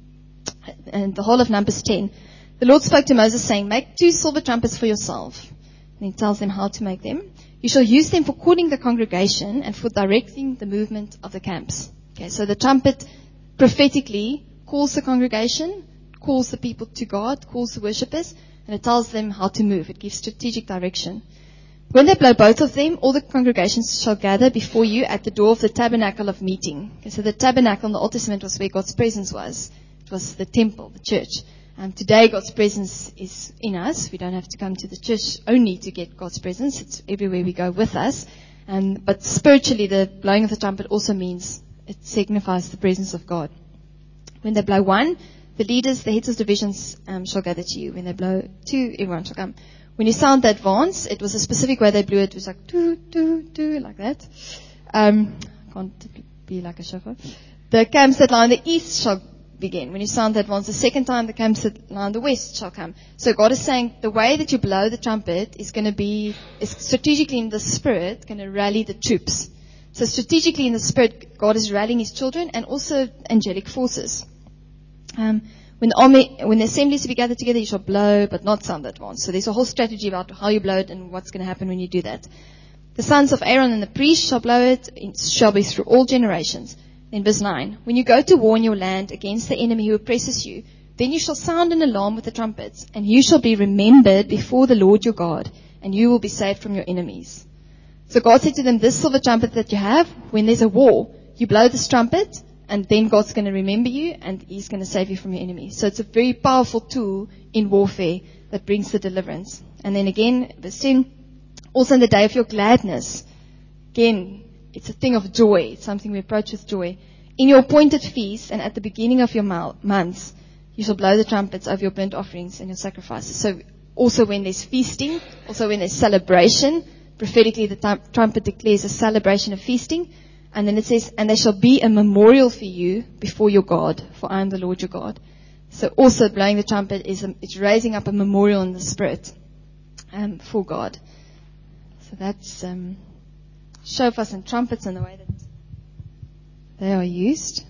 And the whole of Numbers ten. The Lord spoke to Moses saying, make two silver trumpets for yourself. And He tells them how to make them. You shall use them for calling the congregation and for directing the movement of the camps. Okay, so the trumpet prophetically calls the congregation, calls the people to God, calls the worshippers, and it tells them how to move. It gives strategic direction. When they blow both of them, all the congregations shall gather before you at the door of the tabernacle of meeting. Okay, so the tabernacle in the Old Testament was where God's presence was. It was the temple, the church. Um, today, God's presence is in us. We don't have to come to the church only to get God's presence. It's everywhere we go with us. Um, but spiritually, the blowing of the trumpet also means it signifies the presence of God. When they blow one, the leaders, the heads of divisions um, shall gather to you. When they blow two, everyone shall come. When you sound the advance, it was a specific way they blew it. It was like, doo, doo, doo, like that. Um, can't be like a shofar. The camps that lie in the east shall begin. When you sound that once, the second time the camps that lie in the west shall come. So God is saying the way that you blow the trumpet is going to be, is strategically in the spirit, going to rally the troops. So strategically in the spirit, God is rallying His children and also angelic forces. Um, when the army, when the assembly is to be gathered together, you shall blow, but not sound that once. So there's a whole strategy about how you blow it and what's going to happen when you do that. The sons of Aaron and the priests shall blow it. It shall be through all generations. In verse nine, when you go to war in your land against the enemy who oppresses you, then you shall sound an alarm with the trumpets, and you shall be remembered before the Lord your God, and you will be saved from your enemies. So God said to them, this silver trumpet that you have, when there's a war, you blow this trumpet, and then God's going to remember you, and He's going to save you from your enemies. So it's a very powerful tool in warfare that brings the deliverance. And then again, verse ten, also in the day of your gladness, again, it's a thing of joy. It's something we approach with joy. In your appointed feasts and at the beginning of your months, you shall blow the trumpets over your burnt offerings and your sacrifices. So also when there's feasting, also when there's celebration, prophetically the t- trumpet declares a celebration of feasting. And then it says, and there shall be a memorial for you before your God, for I am the Lord your God. So also blowing the trumpet is a, it's raising up a memorial in the spirit um, for God. So that's... Um, shofars and trumpets and the way that they are used.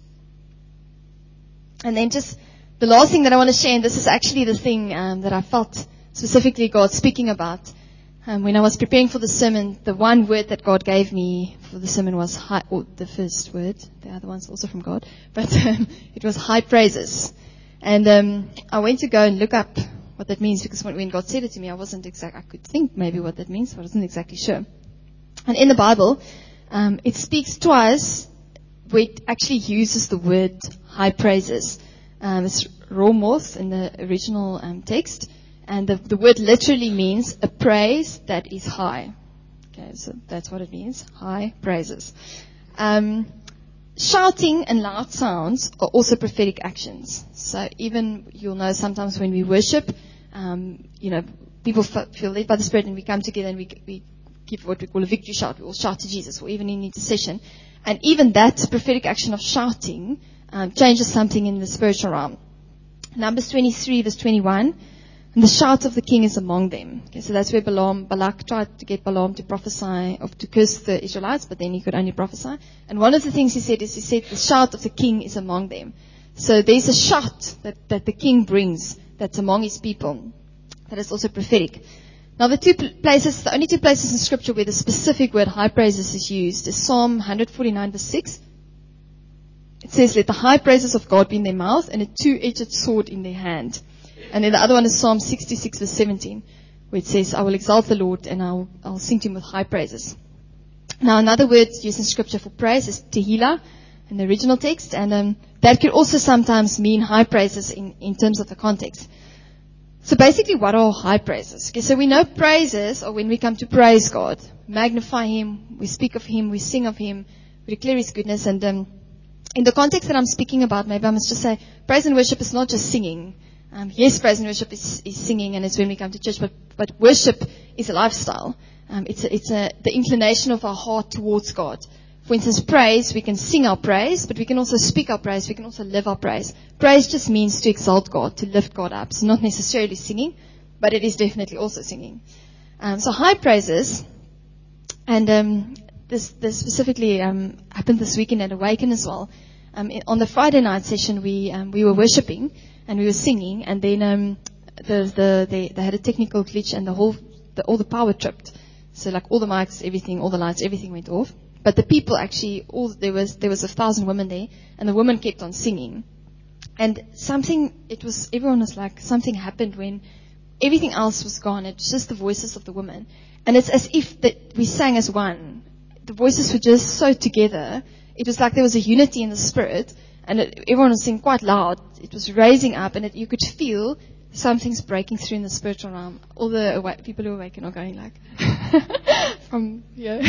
And then just the last thing that I want to share, and this is actually the thing um, that I felt specifically God speaking about. Um, when I was preparing for the sermon, the one word that God gave me for the sermon was high, or the first word, the other one's also from God, but um, it was high praises. And um, I went to go and look up what that means, because when God said it to me, I wasn't exact. I could think maybe what that means, but I wasn't exactly sure. And in the Bible, um, it speaks twice where it actually uses the word high praises. Um, it's romoth in the original um, text, and the, the word literally means a praise that is high. Okay, so that's what it means, high praises. Um, shouting and loud sounds are also prophetic actions. So even you'll know sometimes when we worship, um, you know, people f- feel led by the Spirit, and we come together and we we give what we call a victory shout. We will shout to Jesus, or even in intercession. And even that prophetic action of shouting um, changes something in the spiritual realm. Numbers twenty-three, verse twenty-one. And the shout of the king is among them. Okay, so that's where Balaam, Balak tried to get Balaam to prophesy, or to curse the Israelites, but then he could only prophesy. And one of the things he said is, he said, the shout of the king is among them. So there's a shout that, that the king brings that's among his people. That is also prophetic. Now the two places, the only two places in scripture where the specific word high praises is used is Psalm one forty-nine verse six. It says, let the high praises of God be in their mouth and a two-edged sword in their hand. And then the other one is Psalm sixty-six verse seventeen, where it says, I will exalt the Lord and I'll, I'll sing to him with high praises. Now another word used in scripture for praise is tehillah in the original text, and um, that could also sometimes mean high praises in, in terms of the context. So basically, what are high praises? Okay, so we know praises are when we come to praise God, magnify him, we speak of him, we sing of him, we declare his goodness, and um, in the context that I'm speaking about, maybe I must just say, praise and worship is not just singing. Um, yes, praise and worship is, is singing, and it's when we come to church, but, but worship is a lifestyle. Um, it's a, it's a, the inclination of our heart towards God. For instance, praise, we can sing our praise, but we can also speak our praise, we can also live our praise. Praise just means to exalt God, to lift God up. It's not necessarily singing, but it is definitely also singing. Um, so high praises, and um, this, this specifically um, happened this weekend at Awaken as well. Um, on the Friday night session, we um, we were worshiping and we were singing, and then um, the, the they, they had a technical glitch, and the whole the, all the power tripped. So like all the mics, everything, all the lights, everything went off. But the people actually, all there was there was a thousand women there, and the women kept on singing. And something, it was everyone was like, something happened when everything else was gone. It was just the voices of the women, and it's as if that we sang as one. The voices were just so together. It was like there was a unity in the spirit, and it, everyone was singing quite loud. It was raising up, and it, you could feel something's breaking through in the spiritual realm. All the awa- people who are awakened are going like, from here.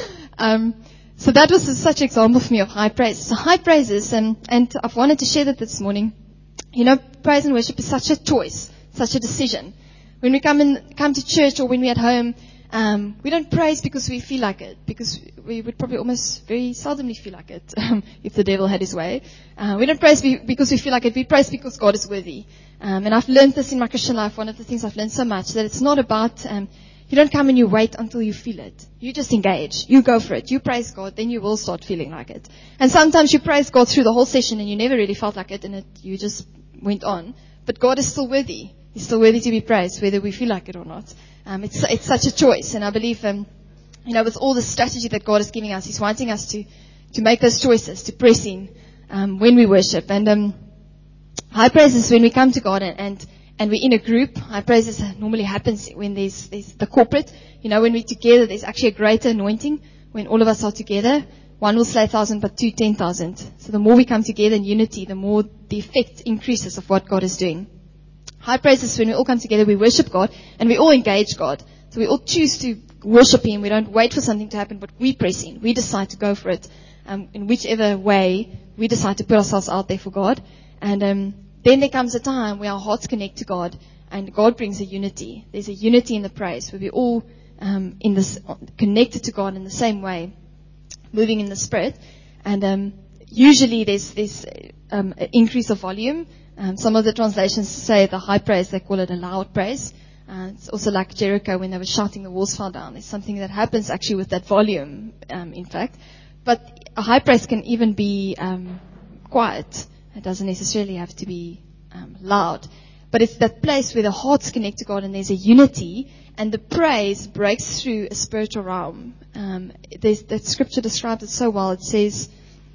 um, so that was a, such an example for me of high praise. So high praises, and, and I've wanted to share that this morning. You know, praise and worship is such a choice, such a decision. When we come in, come to church, or when we're at home, um, we don't praise because we feel like it, because we would probably almost very seldomly feel like it um, if the devil had his way. Uh, we don't praise be- because we feel like it. We praise because God is worthy. Um, and I've learned this in my Christian life. One of the things I've learned so much, that it's not about, um, you don't come and you wait until you feel it. You just engage. You go for it. You praise God, then you will start feeling like it. And sometimes you praise God through the whole session and you never really felt like it, and it, you just went on. But God is still worthy. He's still worthy to be praised, whether we feel like it or not. Um, it's, it's such a choice. And I believe, um, you know, with all the strategy that God is giving us, He's wanting us to, to make those choices, to press in, um, when we worship. And, um, high praise is when we come to God and, and, and we're in a group. High praises normally happens when there's, there's the corporate. You know, when we're together, there's actually a greater anointing when all of us are together. One will slay a thousand, but two, ten thousand. So the more we come together in unity, the more the effect increases of what God is doing. High praise is when we all come together, we worship God, and we all engage God. So we all choose to worship Him. We don't wait for something to happen, but we press in. We decide to go for it. Um, in whichever way, we decide to put ourselves out there for God. And um, then there comes a time where our hearts connect to God, and God brings a unity. There's a unity in the praise, where we're all um, in this connected to God in the same way, moving in the Spirit. And um, usually there's this um, increase of volume. Um, some of the translations say the high praise, they call it a loud praise. Uh, it's also like Jericho when they were shouting, the walls fell down. There's something that happens actually with that volume, um, in fact. But a high praise can even be um, quiet. It doesn't necessarily have to be um, loud. But it's that place where the hearts connect to God and there's a unity, and the praise breaks through a spiritual realm. Um, there's, that scripture describes it so well. It says,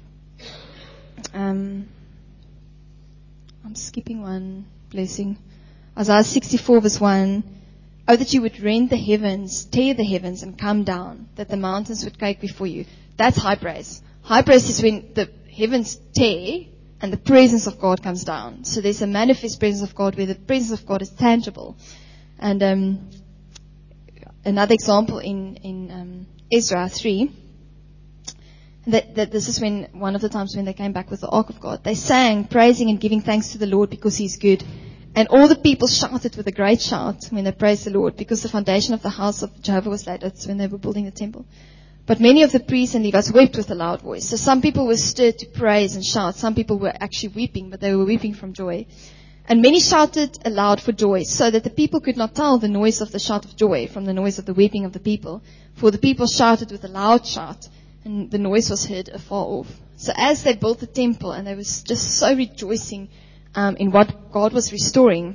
um, I'm skipping one blessing. Isaiah sixty-four verse one. Oh, that you would rend the heavens, tear the heavens, and come down, that the mountains would quake before you. That's high praise. High praise is when the heavens tear and the presence of God comes down. So there's a manifest presence of God where the presence of God is tangible. And um, another example in, in um, Ezra three, that, that this is when one of the times when they came back with the ark of God. They sang, praising and giving thanks to the Lord because He's good. And all the people shouted with a great shout when they praised the Lord, because the foundation of the house of Jehovah was laid. That's when they were building the temple. But many of the priests and Levites wept with a loud voice. So some people were stirred to praise and shout. Some people were actually weeping, but they were weeping from joy. And many shouted aloud for joy, so that the people could not tell the noise of the shout of joy from the noise of the weeping of the people. For the people shouted with a loud shout, and the noise was heard afar off. So as they built the temple, and they were just so rejoicing um, in what God was restoring,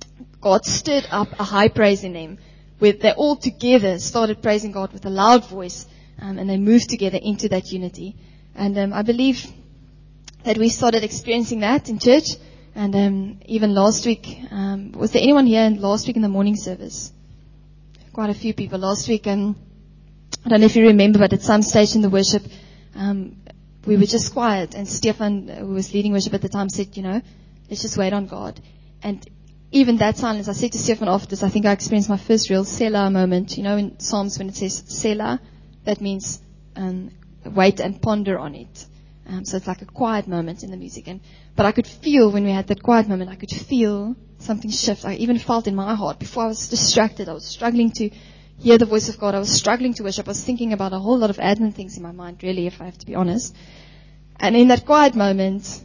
God stirred up a high praise in them, where they all together started praising God with a loud voice, um, and they moved together into that unity. And um, I believe that we started experiencing that in church. And um, even last week, um, was there anyone here last week in the morning service? Quite a few people last week. Um, I don't know if you remember, but at some stage in the worship, um, we were just quiet. And Stefan, who was leading worship at the time, said, you know, let's just wait on God. And even that silence, I said to Stefan after this, I think I experienced my first real Selah moment. You know, in Psalms when it says Selah, that means um, wait and ponder on it. Um, so it's like a quiet moment in the music. And But I could feel when we had that quiet moment, I could feel something shift. I even felt in my heart. Before I was distracted, I was struggling to hear the voice of God. I was struggling to worship. I was thinking about a whole lot of admin things in my mind, really, if I have to be honest. And in that quiet moment,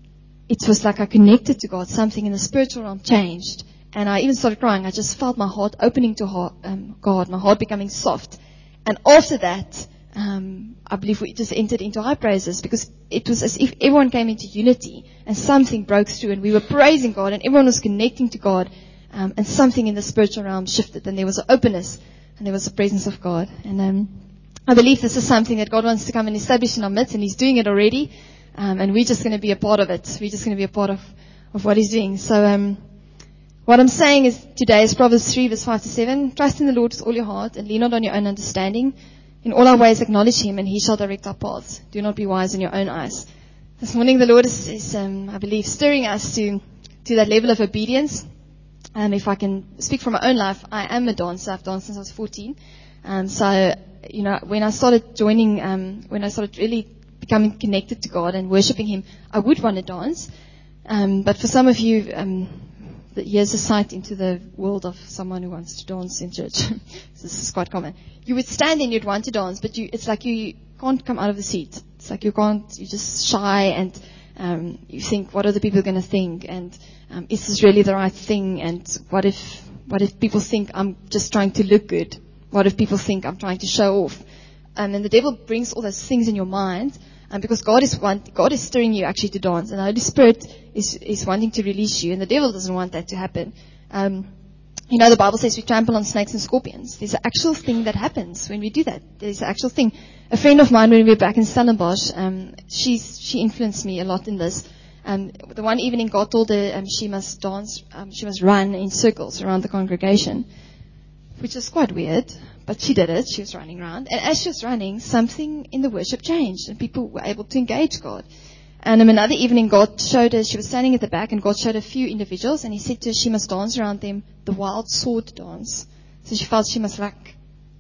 it was like I connected to God. Something in the spiritual realm changed. And I even started crying. I just felt my heart opening to heart, um, God, my heart becoming soft. And after that, Um, I believe we just entered into high praises, because it was as if everyone came into unity and something broke through, and we were praising God and everyone was connecting to God, um, and something in the spiritual realm shifted, and there was an openness and there was the presence of God. And um, I believe this is something that God wants to come and establish in our midst, and He's doing it already, um, and we're just going to be a part of it. We're just going to be a part of, of what He's doing. So um, what I'm saying is today is Proverbs three verse five to seven. Trust in the Lord with all your heart and lean not on your own understanding. In all our ways acknowledge Him, and He shall direct our paths. Do not be wise in your own eyes. This morning the Lord is, is um, I believe, stirring us to, to that level of obedience. Um, if I can speak from my own life, I am a dancer. I've danced since I was fourteen. Um, so, you know, when I started joining, um, when I started really becoming connected to God and worshiping Him, I would want to dance. Um, but for some of you, um, here's a sight into the world of someone who wants to dance in church. This is quite common. You would stand and you'd want to dance, but you, it's like you can't come out of the seat. It's like you can't, you're just shy, and um, you think, what are the people going to think? And um, is this really the right thing? And what if, what if people think I'm just trying to look good? What if people think I'm trying to show off? Um, and the devil brings all those things in your mind. Um, because God is want, God is stirring you actually to dance, and the Holy Spirit is, is wanting to release you, and the devil doesn't want that to happen. Um, you know, the Bible says we trample on snakes and scorpions. There's an actual thing that happens when we do that. There's an actual thing. A friend of mine, when we were back in Stellenbosch, um, she's, she influenced me a lot in this. Um, the one evening God told her um, she must dance, um, she must run in circles around the congregation, which is quite weird. But she did it. She was running around. And as she was running, something in the worship changed, and people were able to engage God. And um, another evening, God showed her, she was standing at the back, and God showed her a few individuals, and He said to her she must dance around them the wild sword dance. So she felt she must like,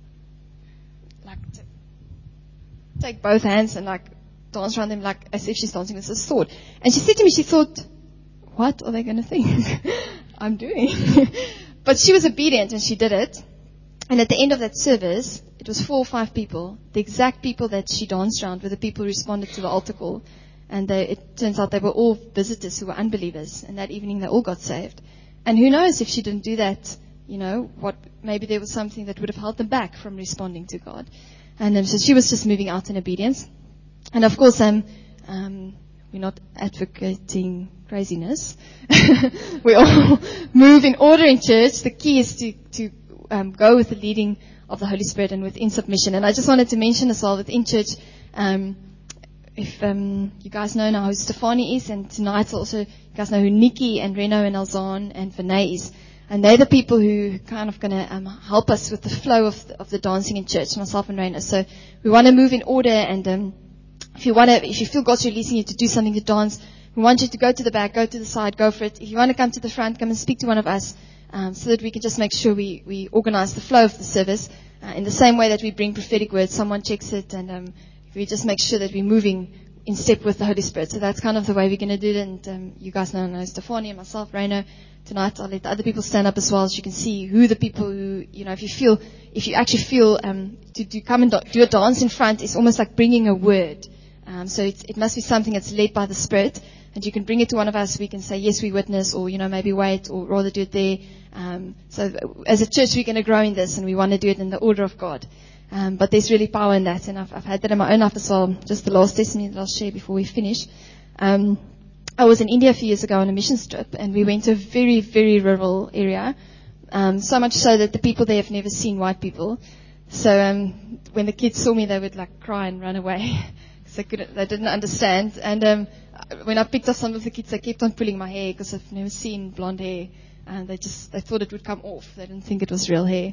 like t- take both hands and like dance around them like as if she's dancing with a sword. And she said to me, she thought, what are they going to think I'm doing? But she was obedient, and she did it. And at the end of that service, it was four or five people. The exact people that she danced around were the people who responded to the altar call. And they, it turns out they were all visitors who were unbelievers. And that evening they all got saved. And who knows if she didn't do that, you know, what maybe there was something that would have held them back from responding to God. And um, so she was just moving out in obedience. And of course, um, um, we're not advocating craziness. We all move in order in church. The key is to, to Um, go with the leading of the Holy Spirit and within submission. And I just wanted to mention as well within church, um, if um, you guys know now who Stefani is, and tonight also you guys know who Nikki and Reno and Alzan and Vinay is. And they're the people who kind of going to um, help us with the flow of the, of the dancing in church, myself and Reno. So we want to move in order, and um, if you want to, if you feel God's releasing you to do something to dance, we want you to go to the back, go to the side, go for it. If you want to come to the front, come and speak to one of us. Um, so that we can just make sure we, we organize the flow of the service uh, in the same way that we bring prophetic words. Someone checks it, and um, we just make sure that we're moving in step with the Holy Spirit. So that's kind of the way we're going to do it. And um, you guys know, know Stefani and myself, Reno. Tonight I'll let the other people stand up as well, so you can see who the people who, you know, if you feel, if you actually feel um, to, to come and do, do a dance in front is almost like bringing a word. Um, so it's, it must be something that's led by the Spirit. and you can bring it to one of us. We can say, yes, we witness, or, you know, maybe wait, or rather do it there. Um, so as a church, we're going to grow in this, and we want to do it in the order of God. Um, but there's really power in that, and I've, I've had that in my own life as well. Just the last testimony that I'll share before we finish. Um, I was in India a few years ago on a mission trip, and we went to a very, very rural area. Um, so much so that the people there have never seen white people. So um, when the kids saw me, they would like cry and run away because they couldn't, they didn't understand. And um, when I picked up some of the kids, they kept on pulling my hair because I've never seen blonde hair, and they just they thought it would come off. They didn't think it was real hair.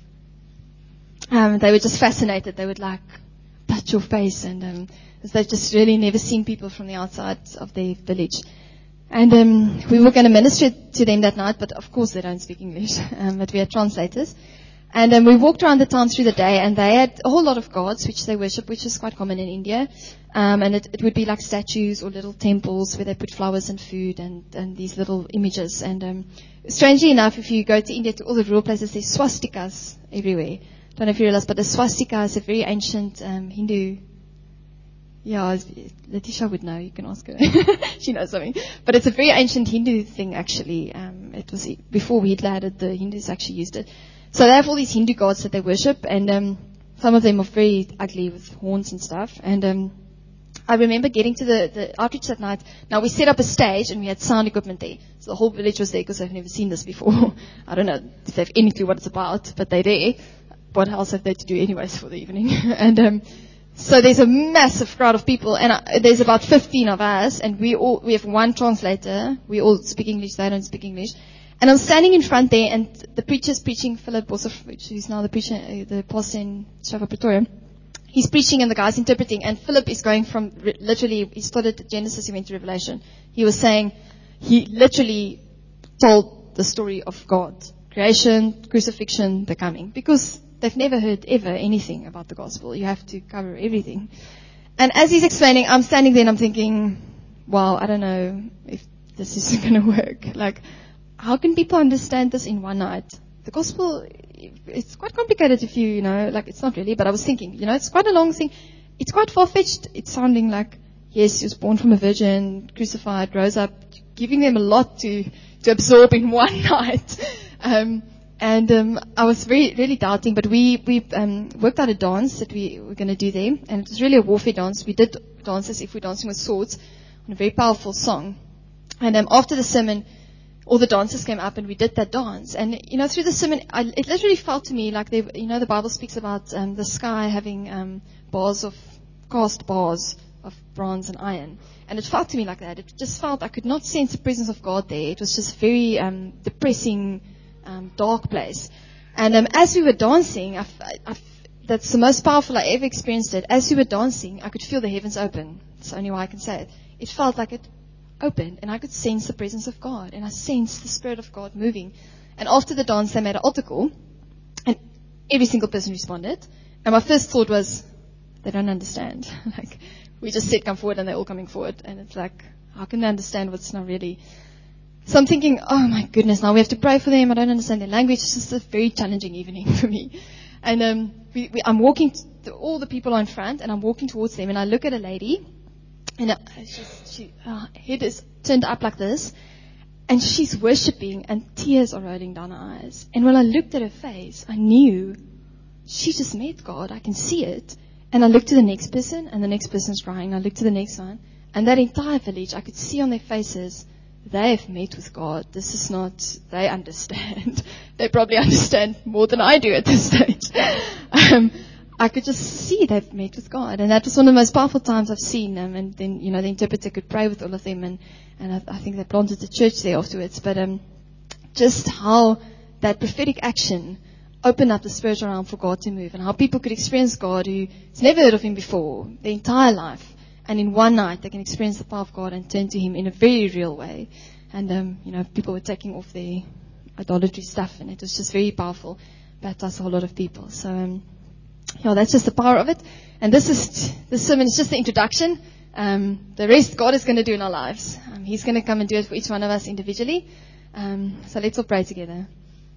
Um, they were just fascinated. They would like touch your face, and um, they've just really never seen people from the outside of their village. And um, we were going to minister to them that night, but of course they don't speak English, um, but we had translators. And um, we walked around the town through the day, and they had a whole lot of gods which they worship, which is quite common in India. Um, and it, it would be like statues or little temples where they put flowers and food and, and these little images. And um, strangely enough, if you go to India, to all the rural places, there's swastikas everywhere. I don't know if you realize, but the swastika is a very ancient um, Hindu. Yeah, Letitia would know. You can ask her. She knows something. But it's a very ancient Hindu thing, actually. Um, it was before Hitler had it, the Hindus actually used it. So they have all these Hindu gods that they worship, and um, some of them are very ugly with horns and stuff. And um, I remember getting to the, the outreach that night. Now, we set up a stage, and we had sound equipment there. So the whole village was there because they've never seen this before. I don't know if they have any clue what it's about, but they're there. What else have they to do anyways for the evening? and um, so there's a massive crowd of people, and uh, there's about fifteen of us, and we all we have one translator. We all speak English. They don't speak English. And I'm standing in front there, and the preacher's preaching, Philip Boshoff, who's now the preacher, uh, the pastor in Shaka Pretoria. He's preaching, and the guy's interpreting, and Philip is going from, re- literally, he started at Genesis, he went to Revelation. He was saying, he literally told the story of God. Creation, crucifixion, the coming. Because they've never heard ever anything about the gospel. You have to cover everything. And as he's explaining, I'm standing there and I'm thinking, wow, I don't know if this is going to work. Like, how can people understand this in one night? The gospel, it's quite complicated if you, you know, like it's not really, but I was thinking, you know, it's quite a long thing. It's quite far-fetched. It's sounding like, yes, he was born from a virgin, crucified, rose up, giving them a lot to, to absorb in one night. Um, and um, I was very, really doubting, but we we um, worked out a dance that we were going to do there, and it was really a warfare dance. We did dance as if we're dancing with swords on a very powerful song. And um, after the sermon, all the dancers came up and we did that dance. And, you know, through the sermon, I, it literally felt to me like, they, you know, the Bible speaks about um, the sky having um, bars of, cast bars of bronze and iron. And it felt to me like that. It just felt, I could not sense the presence of God there. It was just very um, depressing, um, dark place. And um, as we were dancing, I, I, that's the most powerful I ever experienced it. As we were dancing, I could feel the heavens open. That's the only way I can say it. It felt like it opened, and I could sense the presence of God, and I sensed the Spirit of God moving. And after the dance, they made an altar call, and every single person responded. And my first thought was, they don't understand. Like, we just said come forward, and they're all coming forward. And it's like, how can they understand what's not really? So I'm thinking, oh my goodness, now we have to pray for them. I don't understand their language. It's just a very challenging evening for me. And um, we, we, I'm walking to all the people in front, and I'm walking towards them, and I look at a lady. And uh, she's, she, her head is turned up like this, and she's worshipping, and tears are rolling down her eyes. And when I looked at her face, I knew she just met God. I can see it. And I looked to the next person, and the next person's crying. I looked to the next one, and that entire village, I could see on their faces, they have met with God. This is not, they understand. They probably understand more than I do at this stage. um, I could just see they've met with God. And that was one of the most powerful times I've seen them. And then, you know, the interpreter could pray with all of them. And, and I, I think they planted a church there afterwards. But um, just how that prophetic action opened up the spiritual realm for God to move. And how people could experience God who's never heard of Him before, their entire life. And in one night, they can experience the power of God and turn to Him in a very real way. And, um, you know, people were taking off their idolatry stuff. And it was just very powerful. Baptized a whole lot of people. So, um, yeah, that's just the power of it. And this is, this sermon is just the introduction. Um, the rest God is going to do in our lives. Um, He's going to come and do it for each one of us individually. Um, so let's all pray together.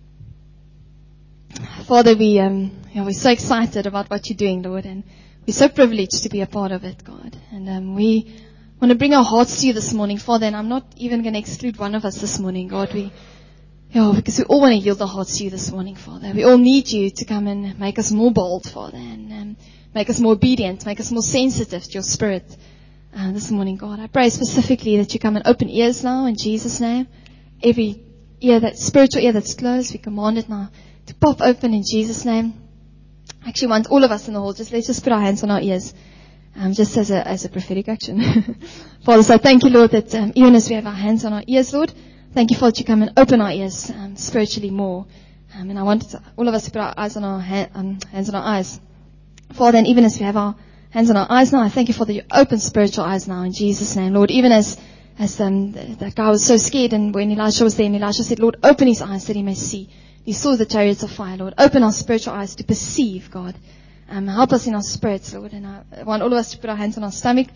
Father, we, um, yeah, we're so excited about what you're doing, Lord, and we're so privileged to be a part of it, God. And um, we want to bring our hearts to you this morning, Father, and I'm not even going to exclude one of us this morning, God. We, yeah, because we all want to yield our hearts to you this morning, Father. We all need you to come and make us more bold, Father, and um, make us more obedient, make us more sensitive to your Spirit uh, this morning, God. I pray specifically that you come and open ears now in Jesus' name. Every ear, that spiritual ear that's closed, we command it now to pop open in Jesus' name. I actually want all of us in the hall, just let's just put our hands on our ears. Um, just as a as a prophetic action. Father, so thank you, Lord, that um, even as we have our hands on our ears, Lord, thank you, Father, that you come and open our ears um, spiritually more. Um, and I want to, all of us to put our eyes on our ha- um, hands on our eyes. Father, and even as we have our hands on our eyes now, I thank you, Father, you open spiritual eyes now in Jesus' name, Lord. Even as as um, the, that guy was so scared, and when Elisha was there, and Elisha said, Lord, open his eyes that he may see. He saw the chariots of fire, Lord. Open our spiritual eyes to perceive, God. Um, help us in our spirits, Lord. And I want all of us to put our hands on our stomach.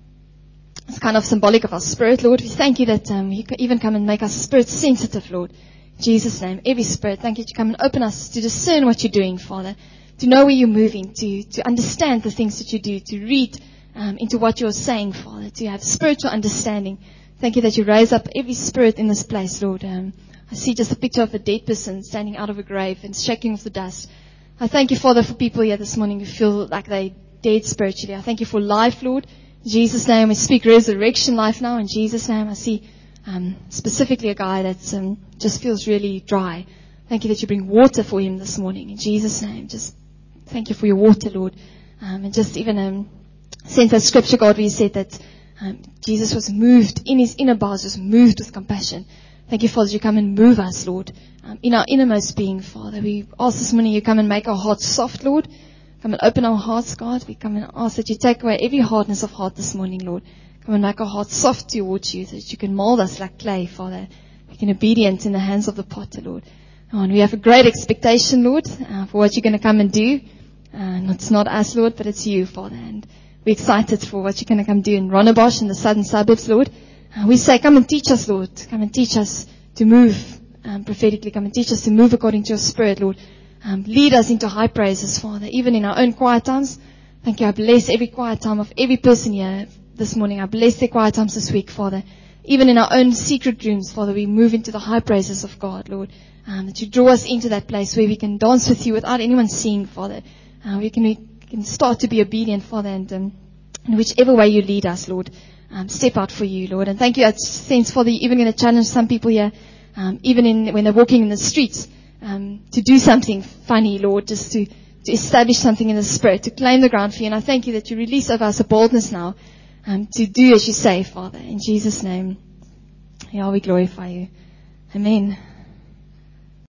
It's kind of symbolic of our spirit, Lord. We thank you that um, you can even come and make our spirit sensitive, Lord. In Jesus' name, every spirit, thank you to come and open us to discern what you're doing, Father. To know where you're moving, to, to understand the things that you do, to read um, into what you're saying, Father, to have spiritual understanding. Thank you that you raise up every spirit in this place, Lord. Um, I see just a picture of a dead person standing out of a grave and shaking off the dust. I thank you, Father, for people here this morning who feel like they're dead spiritually. I thank you for life, Lord. In Jesus' name, we speak resurrection life now. In Jesus' name, I see um, specifically a guy that um, just feels really dry. Thank you that you bring water for him this morning. In Jesus' name, just thank you for your water, Lord. Um, and just even um, sense that scripture, God, where you said that um, Jesus was moved, in his inner bowels, was moved with compassion. Thank you, Father, that you come and move us, Lord, um, in our innermost being, Father. We ask this morning you come and make our hearts soft, Lord. Come and open our hearts, God. We come and ask that you take away every hardness of heart this morning, Lord. Come and make our hearts soft towards you, so that you can mold us like clay, Father. We can be obedient in the hands of the potter, Lord. Oh, and we have a great expectation, Lord, uh, for what you're going to come and do. Uh, and it's not us, Lord, but it's you, Father. And we're excited for what you're going to come do in Rondebosch, in the southern suburbs, Lord. Uh, we say, come and teach us, Lord. Come and teach us to move um, prophetically. Come and teach us to move according to your Spirit, Lord. Um, lead us into high praises, Father, even in our own quiet times. Thank you. I bless every quiet time of every person here this morning. I bless their quiet times this week, Father. Even in our own secret rooms, Father, we move into the high praises of God, Lord. Um, that you draw us into that place where we can dance with you without anyone seeing, Father. Uh, we, can, we can start to be obedient, Father, and um, in whichever way you lead us, Lord. Um, step out for you, Lord. And thank you, I sense, Father, you're even going to challenge some people here, um, even in when they're walking in the streets, um, to do something funny, Lord, just to, to establish something in the Spirit, to claim the ground for you. And I thank you that you release over us a boldness now, um, to do as you say, Father. In Jesus' name, yeah, we glorify you. Amen.